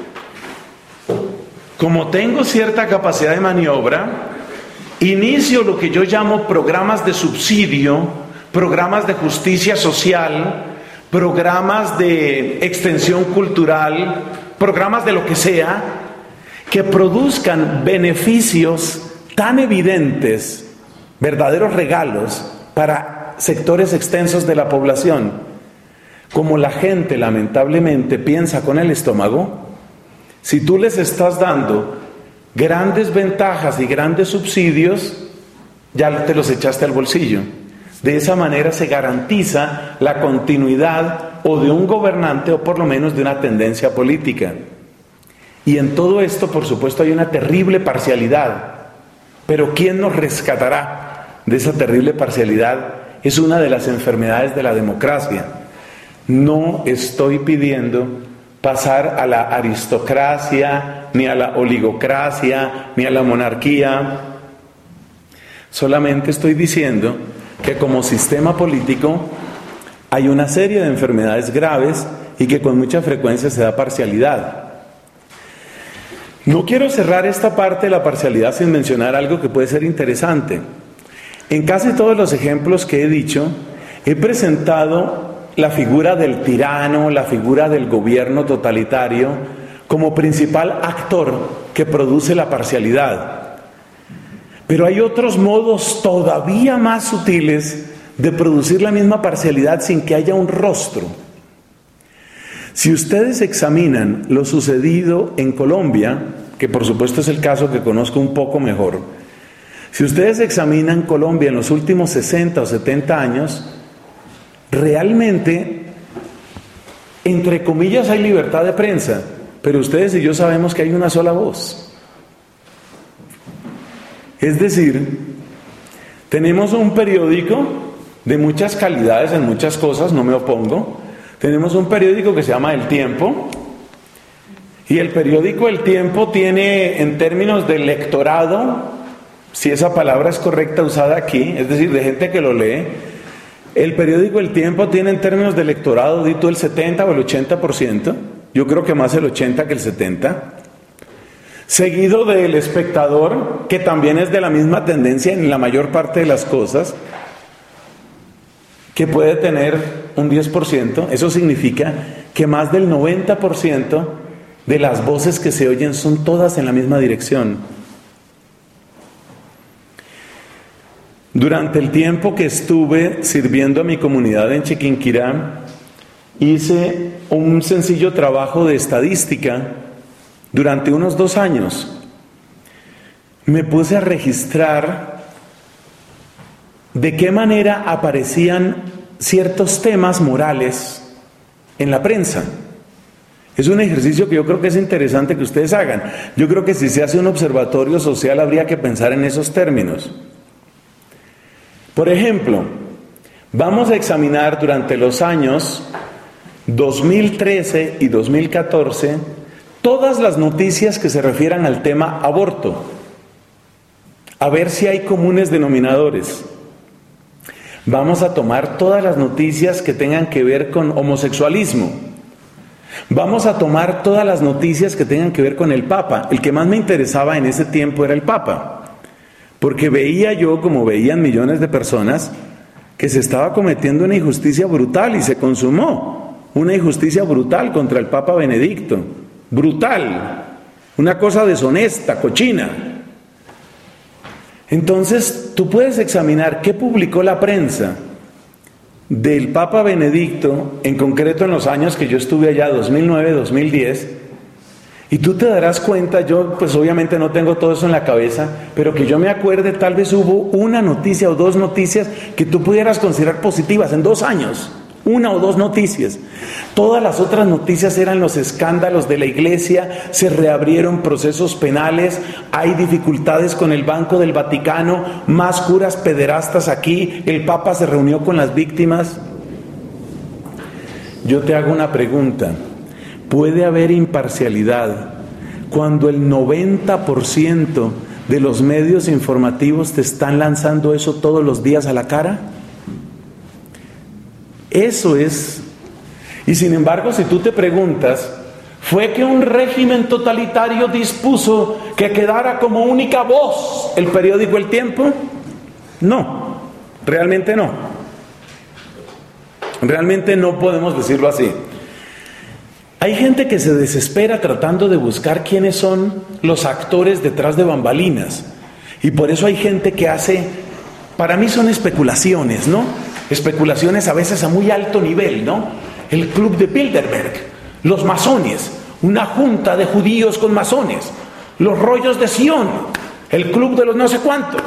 como tengo cierta capacidad de maniobra, inicio lo que yo llamo programas de subsidio, programas de justicia social, programas de extensión cultural, programas de lo que sea, que produzcan beneficios tan evidentes, verdaderos regalos para sectores extensos de la población. Como la gente lamentablemente piensa con el estómago, si tú les estás dando grandes ventajas y grandes subsidios, ya te los echaste al bolsillo. De esa manera se garantiza la continuidad o de un gobernante o por lo menos de una tendencia política. Y en todo esto, por supuesto, hay una terrible parcialidad. Pero ¿quién nos rescatará de esa terrible parcialidad? Es una de las enfermedades de la democracia. No estoy pidiendo pasar a la aristocracia, ni a la oligocracia, ni a la monarquía. Solamente estoy diciendo que como sistema político hay una serie de enfermedades graves y que con mucha frecuencia se da parcialidad. No quiero cerrar esta parte de la parcialidad sin mencionar algo que puede ser interesante. En casi todos los ejemplos que he dicho, he presentado la figura del tirano, la figura del gobierno totalitario, como principal actor que produce la parcialidad. Pero hay otros modos todavía más sutiles de producir la misma parcialidad sin que haya un rostro. Si ustedes examinan lo sucedido en Colombia, que por supuesto es el caso que conozco un poco mejor, si ustedes examinan Colombia en los últimos sesenta o setenta años, realmente, entre comillas, hay libertad de prensa, pero ustedes y yo sabemos que hay una sola voz. Es decir, tenemos un periódico de muchas calidades en muchas cosas, no me opongo. Tenemos un periódico que se llama El Tiempo, y el periódico El Tiempo tiene, en términos de lectorado, si esa palabra es correcta usada aquí, es decir, de gente que lo lee, el periódico El Tiempo tiene en términos de lectorado, dito el setenta o el ochenta por ciento, yo creo que más el ochenta que el setenta, seguido del Espectador, que también es de la misma tendencia en la mayor parte de las cosas, que puede tener un diez por ciento. Eso significa que más del noventa por ciento de las voces que se oyen son todas en la misma dirección. Durante el tiempo que estuve sirviendo a mi comunidad en Chiquinquirá, hice un sencillo trabajo de estadística durante unos dos años. Me puse a registrar de qué manera aparecían ciertos temas morales en la prensa. Es un ejercicio que yo creo que es interesante que ustedes hagan. Yo creo que si se hace un observatorio social habría que pensar en esos términos. Por ejemplo, vamos a examinar durante los años dos mil trece y dos mil catorce todas las noticias que se refieran al tema aborto, a ver si hay comunes denominadores. Vamos a tomar todas las noticias que tengan que ver con homosexualismo. Vamos a tomar todas las noticias que tengan que ver con el Papa. El que más me interesaba en ese tiempo era el Papa, porque veía yo, como veían millones de personas, que se estaba cometiendo una injusticia brutal y se consumó una injusticia brutal contra el Papa Benedicto. Brutal. Una cosa deshonesta, cochina. Entonces, tú puedes examinar qué publicó la prensa del Papa Benedicto, en concreto en los años que yo estuve allá, dos mil nueve, dos mil diez, y tú te darás cuenta, yo pues obviamente no tengo todo eso en la cabeza, pero que yo me acuerde, tal vez hubo una noticia o dos noticias que tú pudieras considerar positivas en dos años. Una o dos noticias. Todas las otras noticias eran los escándalos de la iglesia, se reabrieron procesos penales, hay dificultades con el Banco del Vaticano, más curas pederastas aquí, el Papa se reunió con las víctimas. Yo te hago una pregunta, ¿puede haber imparcialidad cuando el noventa por ciento de los medios informativos te están lanzando eso todos los días a la cara? Eso es. Y sin embargo, si tú te preguntas, ¿fue que un régimen totalitario dispuso que quedara como única voz el periódico El Tiempo? No, realmente no. Realmente no podemos decirlo así. Hay gente que se desespera tratando de buscar quiénes son los actores detrás de bambalinas. Y por eso hay gente que hace, para mí son especulaciones, ¿no? Especulaciones a veces a muy alto nivel, ¿no? El club de Bilderberg, los masones, una junta de judíos con masones, los rollos de Sion, el club de los no sé cuántos.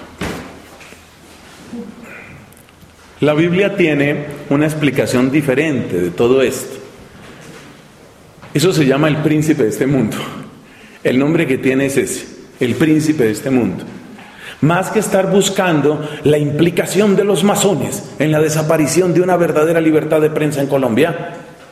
La Biblia tiene una explicación diferente de todo esto. Eso se llama el príncipe de este mundo. El nombre que tiene es ese, el príncipe de este mundo. más que estar buscando la implicación de los masones en la desaparición de una verdadera libertad de prensa en Colombia,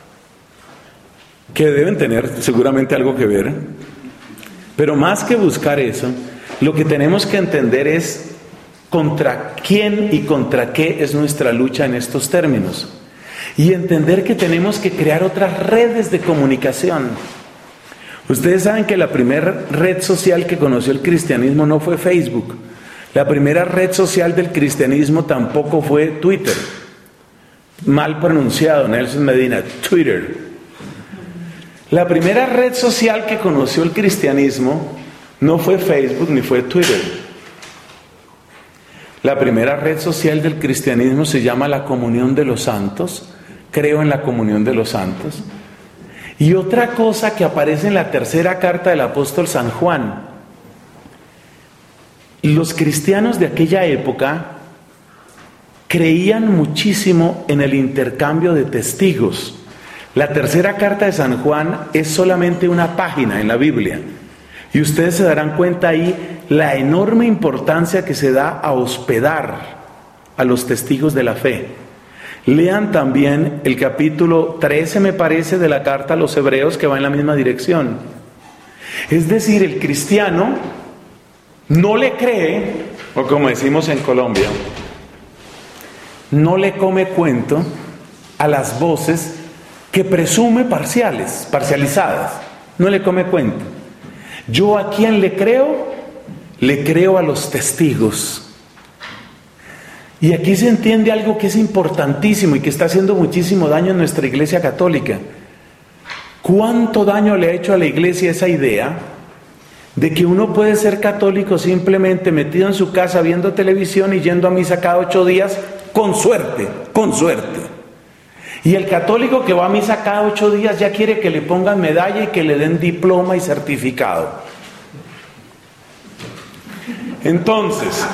que deben tener seguramente algo que ver, pero más que buscar eso, lo que tenemos que entender es contra quién y contra qué es nuestra lucha en estos términos, y entender que tenemos que crear otras redes de comunicación. Ustedes saben que la primera red social que conoció el cristianismo no fue Facebook. La primera red social del cristianismo tampoco fue Twitter. Mal pronunciado, Nelson Medina, Twitter. La primera red social que conoció el cristianismo no fue Facebook ni fue Twitter. La primera red social del cristianismo se llama la comunión de los santos. Creo en la comunión de los santos. Y otra cosa que aparece en la tercera carta del apóstol San Juan. Los cristianos de aquella época creían muchísimo en el intercambio de testigos. La tercera carta de San Juan es solamente una página en la Biblia. Y ustedes se darán cuenta ahí la enorme importancia que se da a hospedar a los testigos de la fe. Lean también el capítulo trece, me parece, de la carta a los Hebreos, que va en la misma dirección. Es decir, el cristiano no le cree, o como decimos en Colombia, no le come cuento a las voces que presume parciales, parcializadas. No le come cuento. Yo a quién le creo, le creo a los testigos. Y aquí se entiende algo que es importantísimo y que está haciendo muchísimo daño en nuestra Iglesia Católica. ¿Cuánto daño le ha hecho a la Iglesia esa idea de que uno puede ser católico simplemente metido en su casa viendo televisión y yendo a misa cada ocho días con suerte, con suerte? Y el católico que va a misa cada ocho días ya quiere que le pongan medalla y que le den diploma y certificado. Entonces,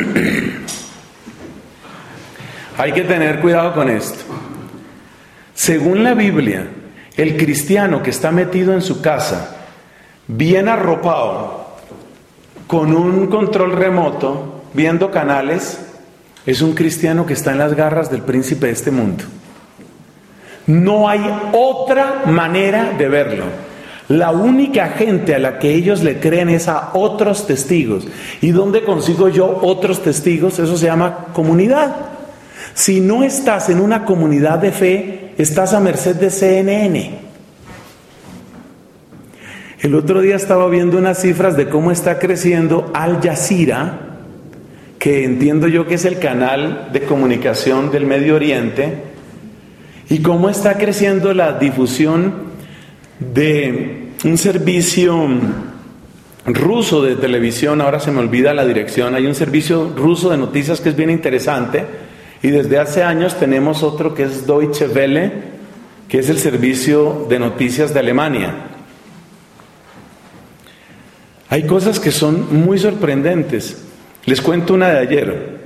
hay que tener cuidado con esto. Según la Biblia, el cristiano que está metido en su casa, bien arropado, con un control remoto, viendo canales, es un cristiano que está en las garras del príncipe de este mundo. No hay otra manera de verlo. La única gente a la que ellos le creen es a otros testigos. ¿Y dónde consigo yo otros testigos? Eso se llama comunidad. Si no estás en una comunidad de fe, estás a merced de C N N. El otro día estaba viendo unas cifras de cómo está creciendo Al Jazeera, que entiendo yo que es el canal de comunicación del Medio Oriente, y cómo está creciendo la difusión de un servicio ruso de televisión. Ahora se me olvida la dirección. Hay un servicio ruso de noticias que es bien interesante, y desde hace años tenemos otro que es Deutsche Welle, que es el servicio de noticias de Alemania. Hay cosas que son muy sorprendentes. Les cuento una de ayer.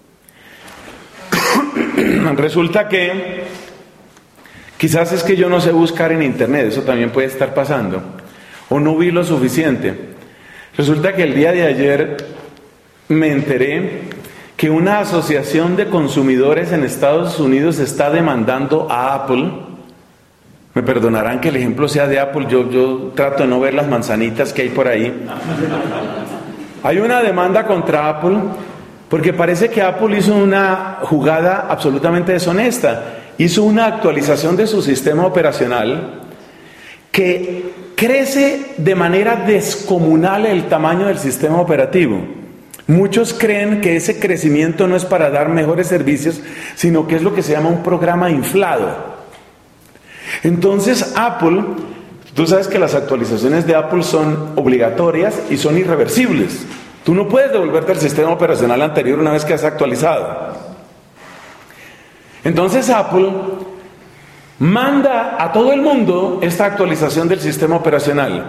Resulta que quizás es que yo no sé buscar en internet, eso también puede estar pasando, o no vi lo suficiente. Resulta que el día de ayer me enteré que una asociación de consumidores en Estados Unidos está demandando a Apple. Me perdonarán que el ejemplo sea de Apple, yo, yo trato de no ver las manzanitas que hay por ahí. Hay una demanda contra Apple porque parece que Apple hizo una jugada absolutamente deshonesta. Hizo una actualización de su sistema operacional que crece de manera descomunal el tamaño del sistema operativo. Muchos creen que ese crecimiento no es para dar mejores servicios, sino que es lo que se llama un programa inflado. Entonces Apple, tú sabes que las actualizaciones de Apple son obligatorias y son irreversibles. Tú no puedes devolverte al sistema operacional anterior una vez que has actualizado. Entonces Apple manda a todo el mundo esta actualización del sistema operacional.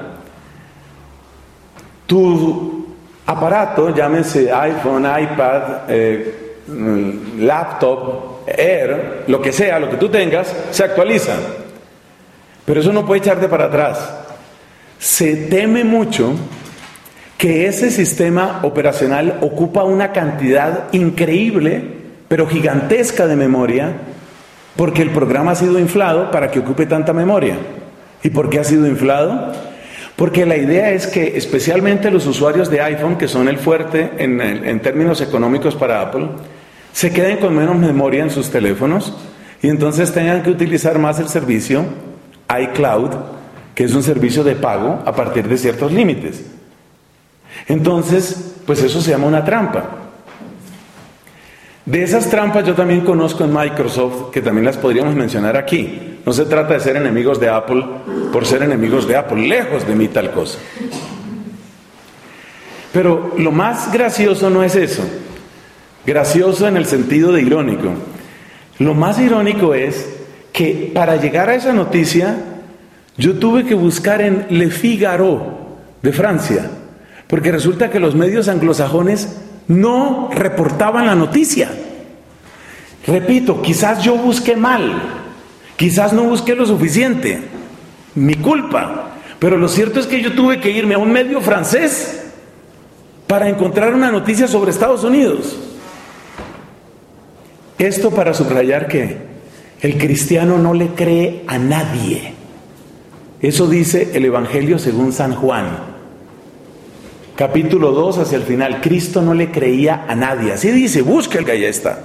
Tu aparato, llámese iPhone, iPad, eh, laptop, Air, lo que sea, lo que tú tengas, se actualiza. Pero eso no puede echarte para atrás. Se teme mucho que ese sistema operacional ocupa una cantidad increíble, pero gigantesca de memoria, porque el programa ha sido inflado para que ocupe tanta memoria. ¿Y por qué ha sido inflado? Porque la idea es que especialmente los usuarios de iPhone, que son el fuerte en, en términos económicos para Apple, se queden con menos memoria en sus teléfonos y entonces tengan que utilizar más el servicio iCloud, que es un servicio de pago a partir de ciertos límites. Entonces, pues eso se llama una trampa. De esas trampas yo también conozco en Microsoft, que también las podríamos mencionar aquí. No se trata de ser enemigos de Apple por ser enemigos de Apple, lejos de mí tal cosa. Pero lo más gracioso no es eso. Gracioso en el sentido de irónico. Lo más irónico es que para llegar a esa noticia, yo tuve que buscar en Le Figaro de Francia, porque resulta que los medios anglosajones no reportaban la noticia. Repito, quizás yo busqué mal, quizás no busqué lo suficiente, mi culpa, pero lo cierto es que yo tuve que irme a un medio francés para encontrar una noticia sobre Estados Unidos. Esto para subrayar que el cristiano no le cree a nadie. Eso dice el Evangelio según San Juan. Capítulo dos hacia el final, Cristo no le creía a nadie. Así dice, búsquenla, ya está.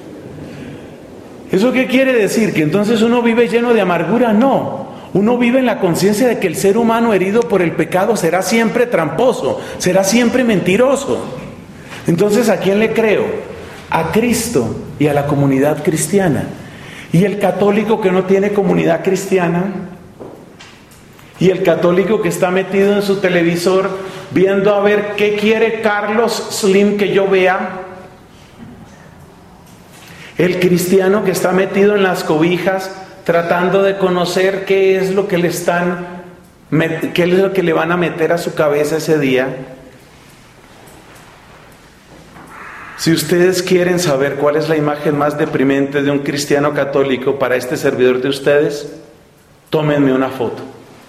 ¿Eso qué quiere decir? ¿Que entonces uno vive lleno de amargura? No. Uno vive en la conciencia de que el ser humano herido por el pecado será siempre tramposo, será siempre mentiroso. Entonces, ¿a quién le creo? A Cristo y a la comunidad cristiana. ¿Y el católico que no tiene comunidad cristiana? ¿Y el católico que está metido en su televisor viendo a ver qué quiere Carlos Slim que yo vea? El cristiano que está metido en las cobijas tratando de conocer qué es lo que le están, qué es lo que le van a meter a su cabeza ese día. Si ustedes quieren saber cuál es la imagen más deprimente de un cristiano católico para este servidor de ustedes, tómenme una foto.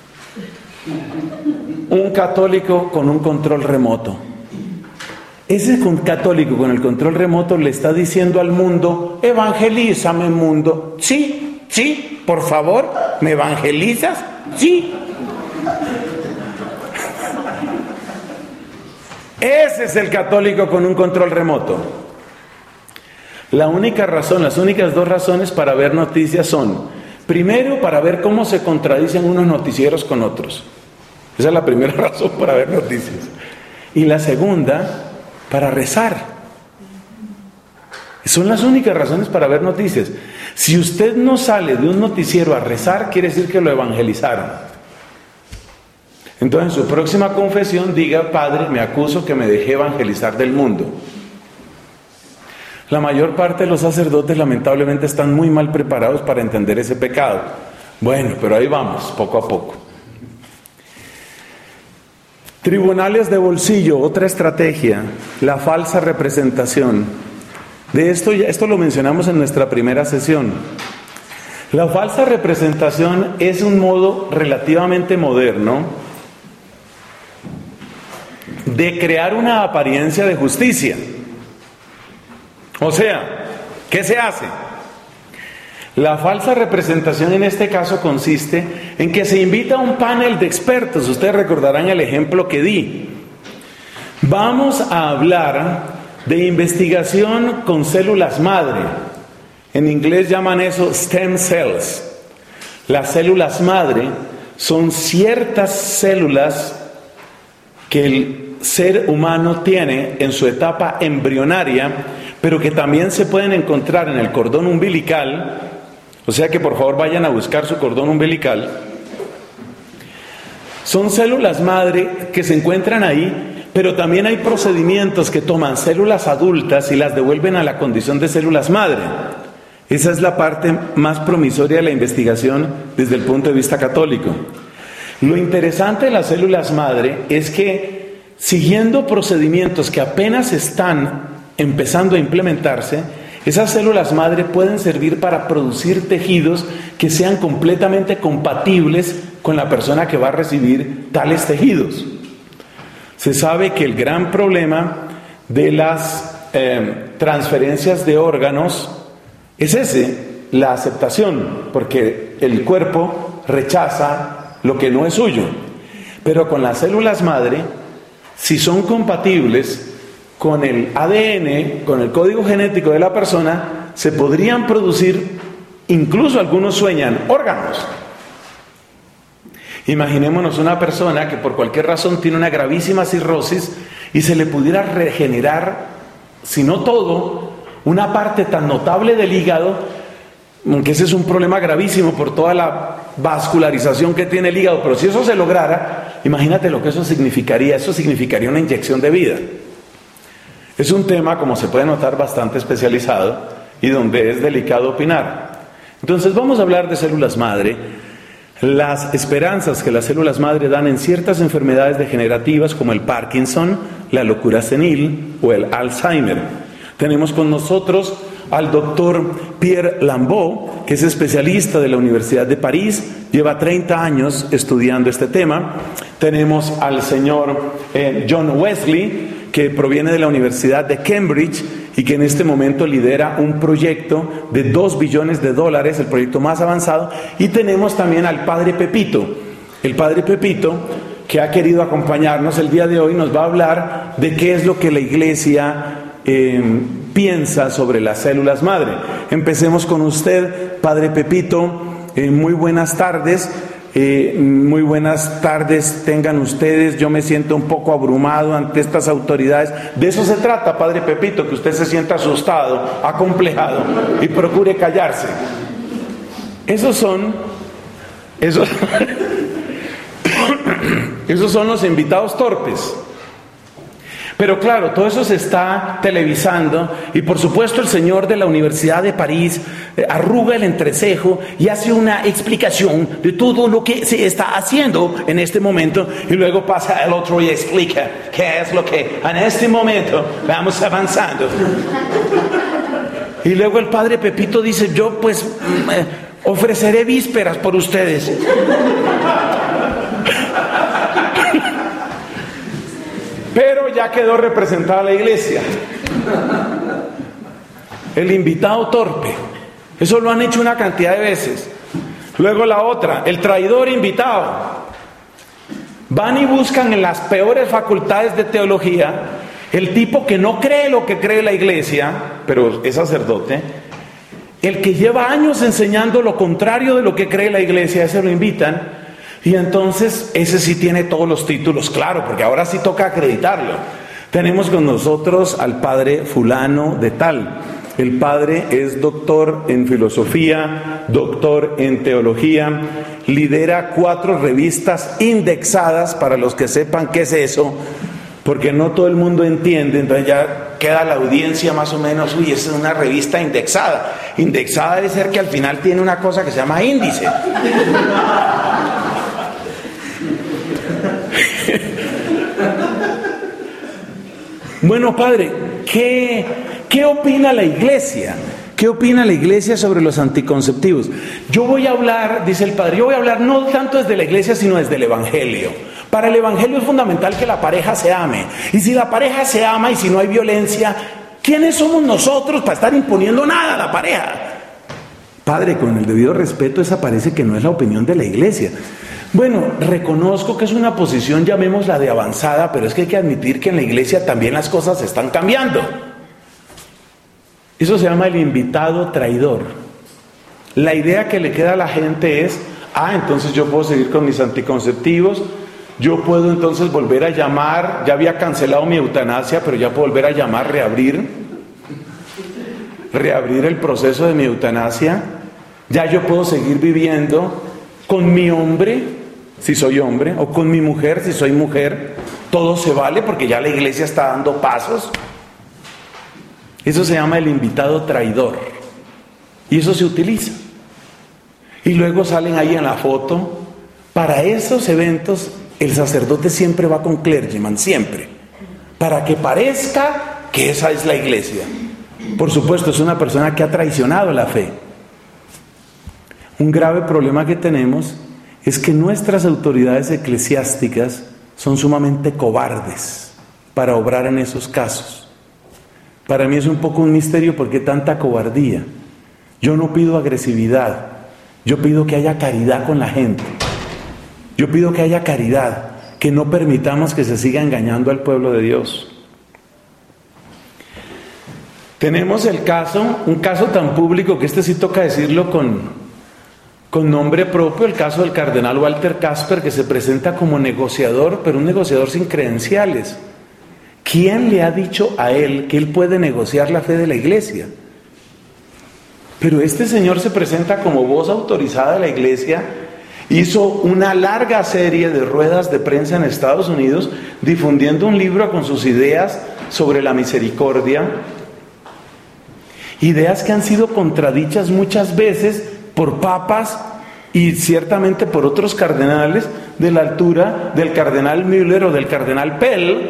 Un católico con un control remoto. Ese católico con el control remoto le está diciendo al mundo: evangelízame, mundo. Sí, sí, por favor, ¿me evangelizas? Sí. Ese es el católico con un control remoto. La única razón, las únicas dos razones para ver noticias son: primero, para ver cómo se contradicen unos noticieros con otros. Esa es la primera razón para ver noticias. Y la segunda, para rezar. Son las únicas razones para ver noticias. Si usted no sale de un noticiero a rezar, quiere decir que lo evangelizaron. Entonces, en su próxima confesión diga: Padre, me acuso que me dejé evangelizar del mundo. La mayor parte de los sacerdotes lamentablemente están muy mal preparados para entender ese pecado. Bueno, pero ahí vamos, poco a poco. Tribunales de bolsillo, otra estrategia, la falsa representación. De esto, ya, esto lo mencionamos en nuestra primera sesión. La falsa representación es un modo relativamente moderno de crear una apariencia de justicia. O sea, ¿qué se hace? La falsa representación en este caso consiste en que se invita a un panel de expertos. Ustedes recordarán el ejemplo que di. Vamos a hablar de investigación con células madre. En inglés llaman eso stem cells. Las células madre son ciertas células que el ser humano tiene en su etapa embrionaria, pero que también se pueden encontrar en el cordón umbilical. O sea que por favor vayan a buscar su cordón umbilical. Son células madre que se encuentran ahí, pero también hay procedimientos que toman células adultas y las devuelven a la condición de células madre. Esa es la parte más promisoria de la investigación desde el punto de vista católico. Lo interesante de las células madre es que, siguiendo procedimientos que apenas están empezando a implementarse, esas células madre pueden servir para producir tejidos que sean completamente compatibles con la persona que va a recibir tales tejidos. Se sabe que el gran problema de las eh, transferencias de órganos es ese, la aceptación, porque el cuerpo rechaza lo que no es suyo. Pero con las células madre, si son compatibles con el A D N, con el código genético de la persona, se podrían producir, incluso algunos sueñan, órganos. Imaginémonos una persona que por cualquier razón tiene una gravísima cirrosis y se le pudiera regenerar, si no todo, una parte tan notable del hígado, aunque ese es un problema gravísimo por toda la vascularización que tiene el hígado, pero si eso se lograra, imagínate lo que eso significaría. Eso significaría una inyección de vida. Es un tema, como se puede notar, bastante especializado y donde es delicado opinar. Entonces vamos a hablar de células madre, las esperanzas que las células madre dan en ciertas enfermedades degenerativas como el Parkinson, la locura senil o el Alzheimer. Tenemos con nosotros al doctor Pierre Lambeau, que es especialista de la Universidad de París, lleva treinta años estudiando este tema. Tenemos al señor eh, John Wesley, que proviene de la Universidad de Cambridge y que en este momento lidera un proyecto de dos billones de dólares, el proyecto más avanzado. Y tenemos también al padre Pepito. El padre Pepito, que ha querido acompañarnos el día de hoy, nos va a hablar de qué es lo que la Iglesia eh, piensa sobre las células madre. Empecemos con usted, padre Pepito. Eh, muy buenas tardes. Eh, muy buenas tardes tengan ustedes. Yo me siento un poco abrumado ante estas autoridades. De eso se trata, padre Pepito, que usted se sienta asustado, acomplejado y procure callarse. Esos son esos, esos son los invitados torpes. Pero claro, todo eso se está televisando y por supuesto el señor de la Universidad de París eh, arruga el entrecejo y hace una explicación de todo lo que se está haciendo en este momento y luego pasa el otro y explica qué es lo que en este momento vamos avanzando. Y luego el padre Pepito dice, yo pues eh, ofreceré vísperas por ustedes. Pero ya quedó representada la iglesia. El invitado torpe. Eso lo han hecho una cantidad de veces. Luego la otra, el traidor invitado. Van y buscan en las peores facultades de teología el tipo que no cree lo que cree la iglesia, pero es sacerdote. El que lleva años enseñando lo contrario de lo que cree la iglesia, ese lo invitan. Y entonces ese sí tiene todos los títulos, claro, porque ahora sí toca acreditarlo. Tenemos con nosotros al padre fulano de tal. El padre es doctor en filosofía, doctor en teología, lidera cuatro revistas indexadas, para los que sepan qué es eso, porque no todo el mundo entiende, entonces ya queda la audiencia más o menos, uy, esa es una revista indexada. Indexada debe ser que al final tiene una cosa que se llama índice. Bueno, padre, ¿qué, ¿qué opina la iglesia? ¿Qué opina la iglesia sobre los anticonceptivos? Yo voy a hablar, dice el padre, yo voy a hablar no tanto desde la iglesia, sino desde el evangelio. Para el evangelio es fundamental que la pareja se ame. Y si la pareja se ama y si no hay violencia, ¿quiénes somos nosotros para estar imponiendo nada a la pareja? Padre, con el debido respeto, esa parece que no es la opinión de la iglesia. Bueno, reconozco que es una posición, llamémosla de avanzada, pero es que hay que admitir que en la iglesia también las cosas están cambiando. Eso se llama el invitado traidor. La idea que le queda a la gente es, ah, entonces yo puedo seguir con mis anticonceptivos, yo puedo entonces volver a llamar, ya había cancelado mi eutanasia, pero ya puedo volver a llamar, reabrir, reabrir el proceso de mi eutanasia, ya yo puedo seguir viviendo con mi hombre, si soy hombre, o con mi mujer, si soy mujer, todo se vale porque ya la iglesia está dando pasos. Eso se llama el invitado traidor. Y eso se utiliza. Y luego salen ahí en la foto. Para esos eventos, el sacerdote siempre va con clergyman, siempre. Para que parezca que esa es la iglesia. Por supuesto, es una persona que ha traicionado la fe. Un grave problema que tenemos es que nuestras autoridades eclesiásticas son sumamente cobardes para obrar en esos casos. Para mí es un poco un misterio por qué tanta cobardía. Yo no pido agresividad, yo pido que haya caridad con la gente. Yo pido que haya caridad, que no permitamos que se siga engañando al pueblo de Dios. Tenemos el caso, un caso tan público que este sí toca decirlo con, con nombre propio, el caso del cardenal Walter Casper, que se presenta como negociador, pero un negociador sin credenciales. ¿Quién le ha dicho a él que él puede negociar la fe de la iglesia? Pero este señor se presenta como voz autorizada de la iglesia, hizo una larga serie de ruedas de prensa en Estados Unidos, difundiendo un libro con sus ideas sobre la misericordia, ideas que han sido contradichas muchas veces por papas y ciertamente por otros cardenales de la altura del cardenal Müller o del cardenal Pell.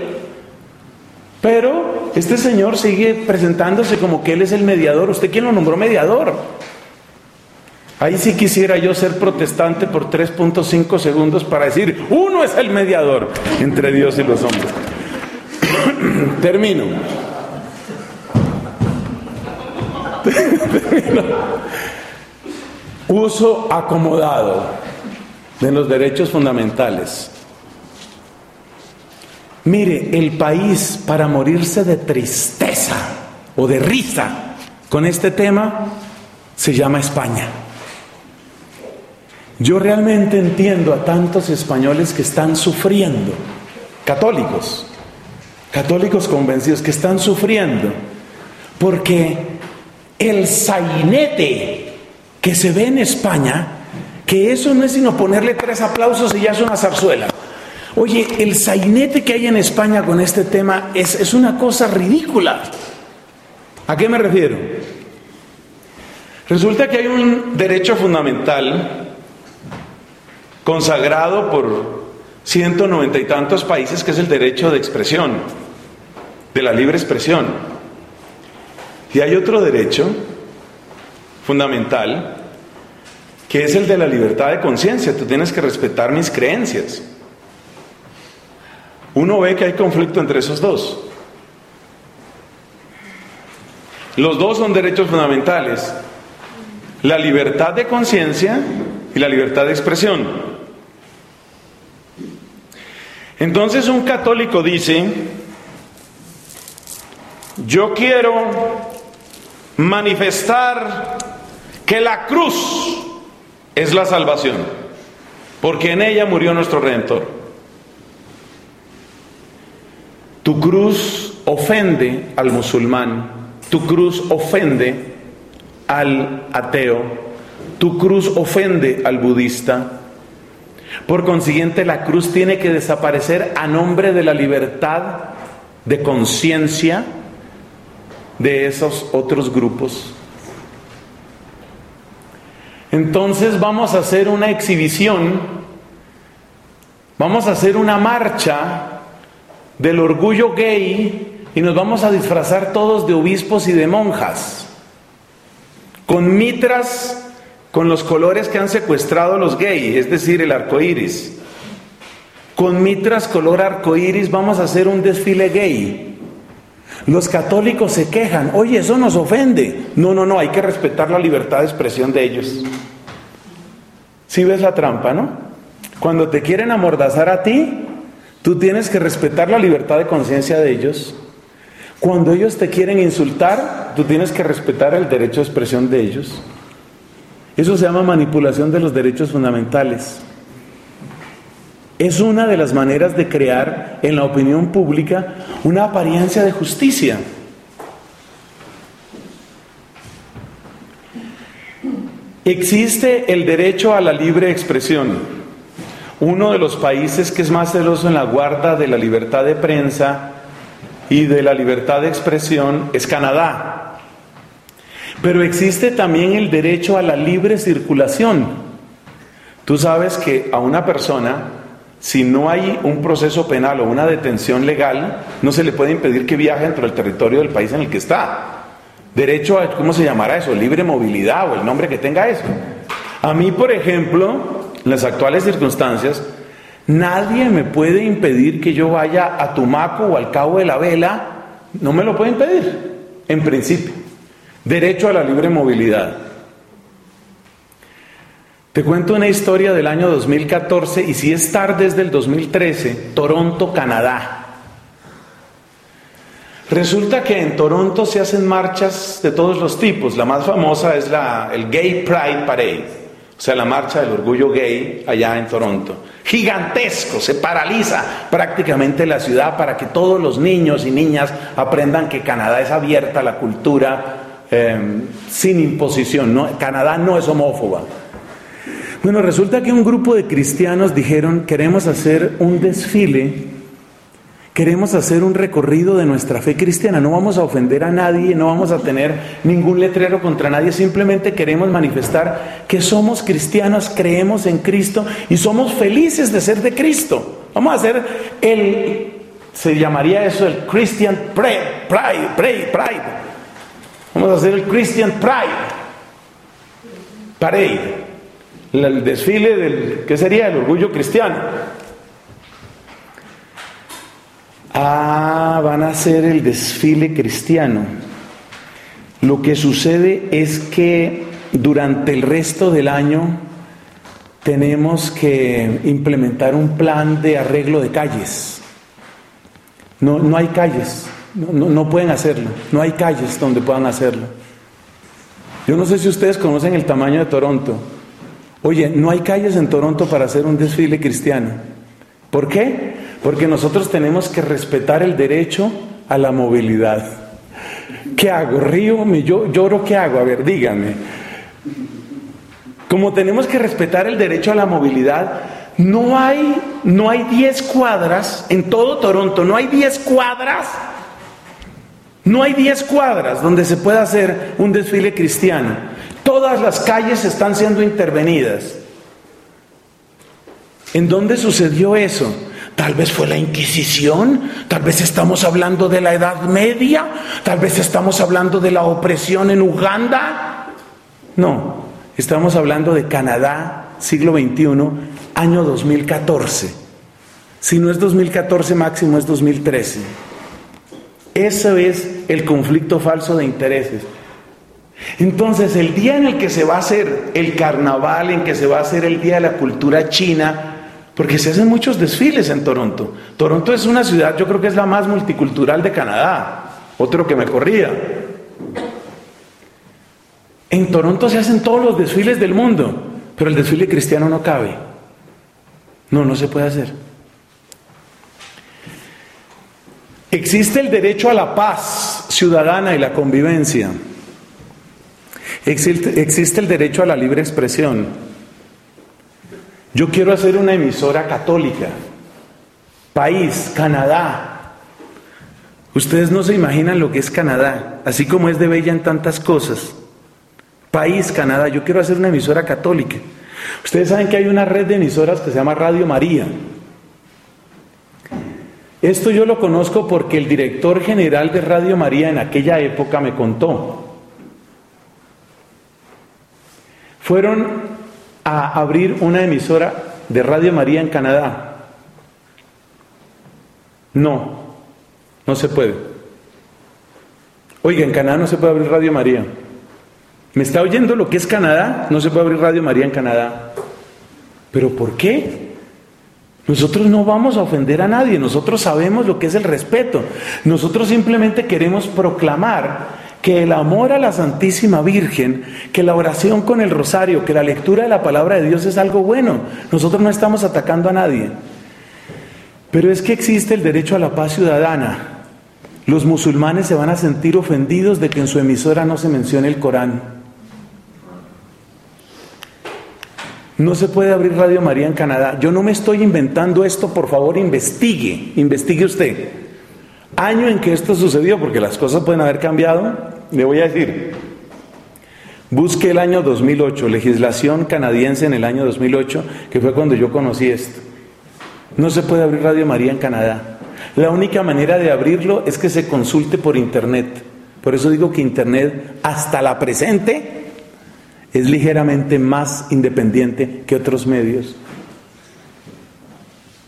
Pero este señor sigue presentándose como que él es el mediador. ¿Usted quién lo nombró mediador? Ahí sí quisiera yo ser protestante por tres punto cinco segundos para decir, uno es el mediador entre Dios y los hombres. Termino. Termino. Uso acomodado de los derechos fundamentales. Mire, el país para morirse de tristeza o de risa con este tema se llama España. Yo realmente entiendo a tantos españoles que están sufriendo, católicos, católicos convencidos que están sufriendo, porque el sainete que se ve en España, que eso no es sino ponerle tres aplausos y ya es una zarzuela. Oye, el sainete que hay en España con este tema es, es una cosa ridícula. ¿A qué me refiero? Resulta que hay un derecho fundamental consagrado por ciento noventa y tantos países, que es el derecho de expresión, de la libre expresión. Y hay otro derecho fundamental, que es el de la libertad de conciencia. Tú tienes que respetar mis creencias. Uno ve que hay conflicto entre esos dos. Los dos son derechos fundamentales: la libertad de conciencia y la libertad de expresión. Entonces un católico dice, yo quiero manifestar que la cruz es la salvación, porque en ella murió nuestro Redentor. Tu cruz ofende al musulmán, tu cruz ofende al ateo, tu cruz ofende al budista. Por consiguiente, la cruz tiene que desaparecer a nombre de la libertad de conciencia de esos otros grupos. Entonces vamos a hacer una exhibición, vamos a hacer una marcha del orgullo gay y nos vamos a disfrazar todos de obispos y de monjas, con mitras con los colores que han secuestrado los gays, es decir, el arco iris. Con mitras color arco iris vamos a hacer un desfile gay. Los católicos se quejan, oye, eso nos ofende. No, no, no, hay que respetar la libertad de expresión de ellos. ¿Sí ves la trampa, no? Cuando te quieren amordazar a ti, tú tienes que respetar la libertad de conciencia de ellos. Cuando ellos te quieren insultar, tú tienes que respetar el derecho de expresión de ellos. Eso se llama manipulación de los derechos fundamentales. Es una de las maneras de crear en la opinión pública una apariencia de justicia. Existe el derecho a la libre expresión. Uno de los países que es más celoso en la guarda de la libertad de prensa y de la libertad de expresión es Canadá. Pero existe también el derecho a la libre circulación. Tú sabes que a una persona, si no hay un proceso penal o una detención legal, no se le puede impedir que viaje dentro del territorio del país en el que está. Derecho a, ¿cómo se llamará eso? Libre movilidad o el nombre que tenga eso. A mí, por ejemplo, en las actuales circunstancias, Nadie me puede impedir que yo vaya a Tumaco o al Cabo de la Vela. No me lo puede impedir, en principio. Derecho a la libre movilidad. Te cuento una historia del año dos mil catorce, y si es tarde desde el dos mil trece, Toronto, Canadá. Resulta que en Toronto se hacen marchas de todos los tipos. La más famosa es la, el Gay Pride Parade, o sea, la marcha del orgullo gay allá en Toronto. Gigantesco, se paraliza prácticamente la ciudad para que todos los niños y niñas aprendan que Canadá es abierta a la cultura, eh, sin imposición, ¿no? Canadá no es homófoba. Bueno, resulta que un grupo de cristianos dijeron: queremos hacer un desfile, queremos hacer un recorrido de nuestra fe cristiana, no vamos a ofender a nadie, no vamos a tener ningún letrero contra nadie, simplemente queremos manifestar que somos cristianos, creemos en Cristo y somos felices de ser de Cristo. Vamos a hacer el, se llamaría eso el Christian Pride, Pride, Pride, Pride. Vamos a hacer el Christian Pride Parade, el desfile del, ¿qué sería? El orgullo cristiano. Ah, van a hacer el desfile cristiano. Lo que sucede es que durante el resto del año tenemos que implementar un plan de arreglo de calles. No, no hay calles, no, no, no pueden hacerlo, no hay calles donde puedan hacerlo. Yo no sé si ustedes conocen el tamaño de Toronto. Oye, no hay calles en Toronto para hacer un desfile cristiano. ¿Por qué? Porque nosotros tenemos que respetar el derecho a la movilidad. ¿Qué hago? ¿Río? ¿Me lloro? ¿Qué hago? A ver, díganme. Como tenemos que respetar el derecho a la movilidad, no hay, no hay diez cuadras en todo Toronto, no hay diez cuadras, no hay diez cuadras donde se pueda hacer un desfile cristiano. Todas las calles están siendo intervenidas. ¿En dónde sucedió eso? Tal vez fue la Inquisición, tal vez estamos hablando de la Edad Media, tal vez estamos hablando de la opresión en Uganda. No, estamos hablando de Canadá, siglo veintiuno, año dos mil catorce. Si no es dos mil catorce, máximo es dos mil trece. Eso es el conflicto falso de intereses. Entonces, el día en el que se va a hacer el carnaval, en que se va a hacer el Día de la Cultura China, porque se hacen muchos desfiles en Toronto. Toronto es una ciudad, yo creo que es la más multicultural de Canadá. Otro que me corría. En Toronto se hacen todos los desfiles del mundo, pero el desfile cristiano no cabe. No, no se puede hacer. Existe el derecho a la paz ciudadana y la convivencia. Existe, existe el derecho a la libre expresión. Yo quiero hacer una emisora católica. País, Canadá. Ustedes no se imaginan lo que es Canadá, así como es de bella en tantas cosas. País, Canadá. Yo quiero hacer una emisora católica. Ustedes saben que hay una red de emisoras que se llama Radio María. Esto yo lo conozco porque el director general de Radio María en aquella época me contó. Fueron a abrir una emisora de Radio María en Canadá. No, no se puede. Oiga, en Canadá no se puede abrir Radio María. ¿Me está oyendo lo que es Canadá? No se puede abrir Radio María en Canadá. ¿Pero por qué? Nosotros no vamos a ofender a nadie, nosotros sabemos lo que es el respeto. Nosotros simplemente queremos proclamar que el amor a la Santísima Virgen, que la oración con el rosario, que la lectura de la palabra de Dios es algo bueno. Nosotros no estamos atacando a nadie. Pero es que existe el derecho a la paz ciudadana. Los musulmanes se van a sentir ofendidos de que en su emisora no se mencione el Corán. No se puede abrir Radio María en Canadá. Yo no me estoy inventando esto, por favor, investigue, investigue usted. Año en que esto sucedió, porque las cosas pueden haber cambiado, le voy a decir. Busque el año dos mil ocho, legislación canadiense en el año dos mil ocho, que fue cuando yo conocí esto. No se puede abrir Radio María en Canadá. La única manera de abrirlo es que se consulte por internet. Por eso digo que internet, hasta la presente, es ligeramente más independiente que otros medios.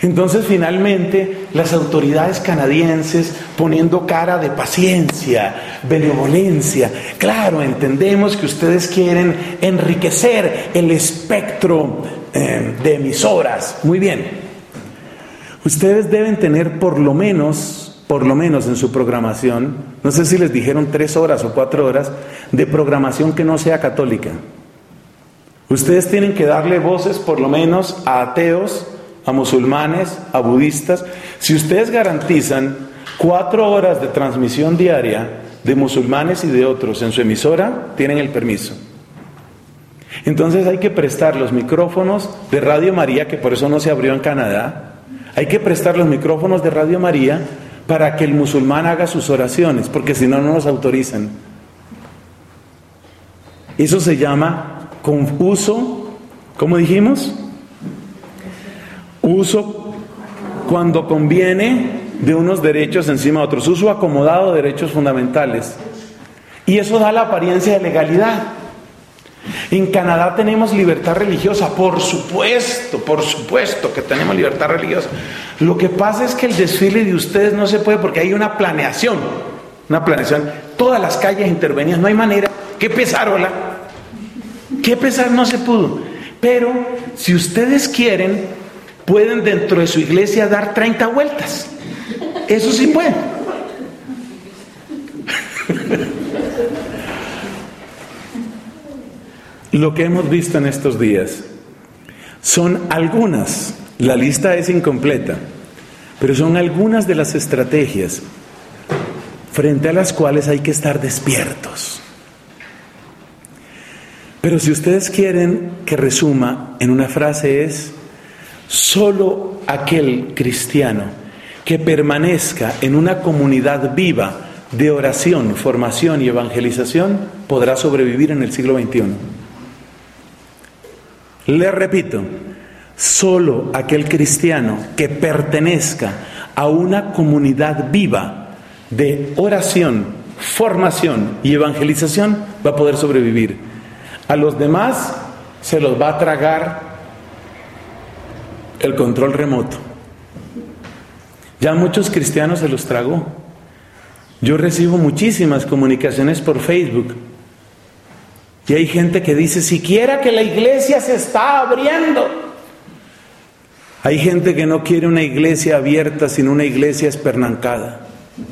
Entonces finalmente las autoridades canadienses, poniendo cara de paciencia, benevolencia, claro, entendemos que ustedes quieren enriquecer el espectro eh, de emisoras, muy bien, ustedes deben tener por lo menos, por lo menos en su programación, no sé si les dijeron tres horas o cuatro horas, de programación que no sea católica. Ustedes tienen que darle voces por lo menos a ateos, a musulmanes, a budistas. Si ustedes garantizan cuatro horas de transmisión diaria de musulmanes y de otros en su emisora, tienen el permiso. Entonces hay que prestar los micrófonos de Radio María, que por eso no se abrió en Canadá. Hay que prestar los micrófonos de Radio María para que el musulmán haga sus oraciones, porque si no, no nos autorizan. Eso se llama con uso, ¿cómo dijimos? Uso cuando conviene de unos derechos encima de otros, uso acomodado de derechos fundamentales. Y eso da la apariencia de legalidad. En Canadá tenemos libertad religiosa, por supuesto, por supuesto que tenemos libertad religiosa. Lo que pasa es que el desfile de ustedes no se puede porque hay una planeación, una planeación, todas las calles intervenidas, no hay manera. ¿Qué pesar, hola? ¿Qué pesar? No se pudo. Pero si ustedes quieren, pueden dentro de su iglesia dar treinta vueltas. Eso sí pueden. Lo que hemos visto en estos días son algunas, la lista es incompleta, pero son algunas de las estrategias frente a las cuales hay que estar despiertos. Pero si ustedes quieren que resuma en una frase es: solo aquel cristiano que permanezca en una comunidad viva de oración, formación y evangelización podrá sobrevivir en el siglo veintiuno. Les repito, solo aquel cristiano que pertenezca a una comunidad viva de oración, formación y evangelización va a poder sobrevivir. A los demás se los va a tragar el control remoto. Ya muchos cristianos se los tragó. Yo recibo muchísimas comunicaciones por Facebook y hay gente que dice: siquiera que la iglesia se está abriendo. Hay gente que no quiere una iglesia abierta, sino una iglesia espernancada.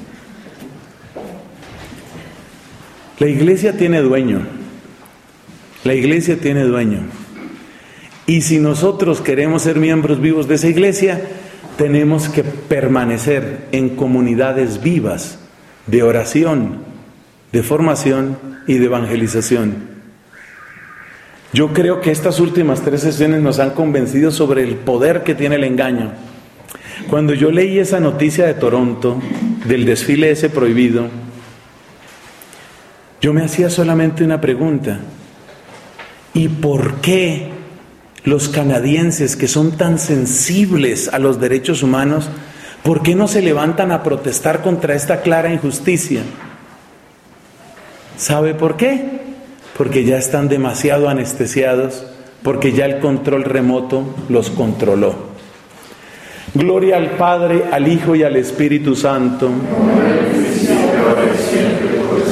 La iglesia tiene dueño. La iglesia tiene dueño. Y si nosotros queremos ser miembros vivos de esa iglesia, tenemos que permanecer en comunidades vivas de oración, de formación y de evangelización. Yo creo que estas últimas tres sesiones nos han convencido sobre el poder que tiene el engaño. Cuando yo leí esa noticia de Toronto, del desfile ese prohibido, yo me hacía solamente una pregunta: ¿y por qué los canadienses, que son tan sensibles a los derechos humanos, por qué no se levantan a protestar contra esta clara injusticia? ¿Sabe por qué? Porque ya están demasiado anestesiados, porque ya el control remoto los controló. Gloria al Padre, al Hijo y al Espíritu Santo.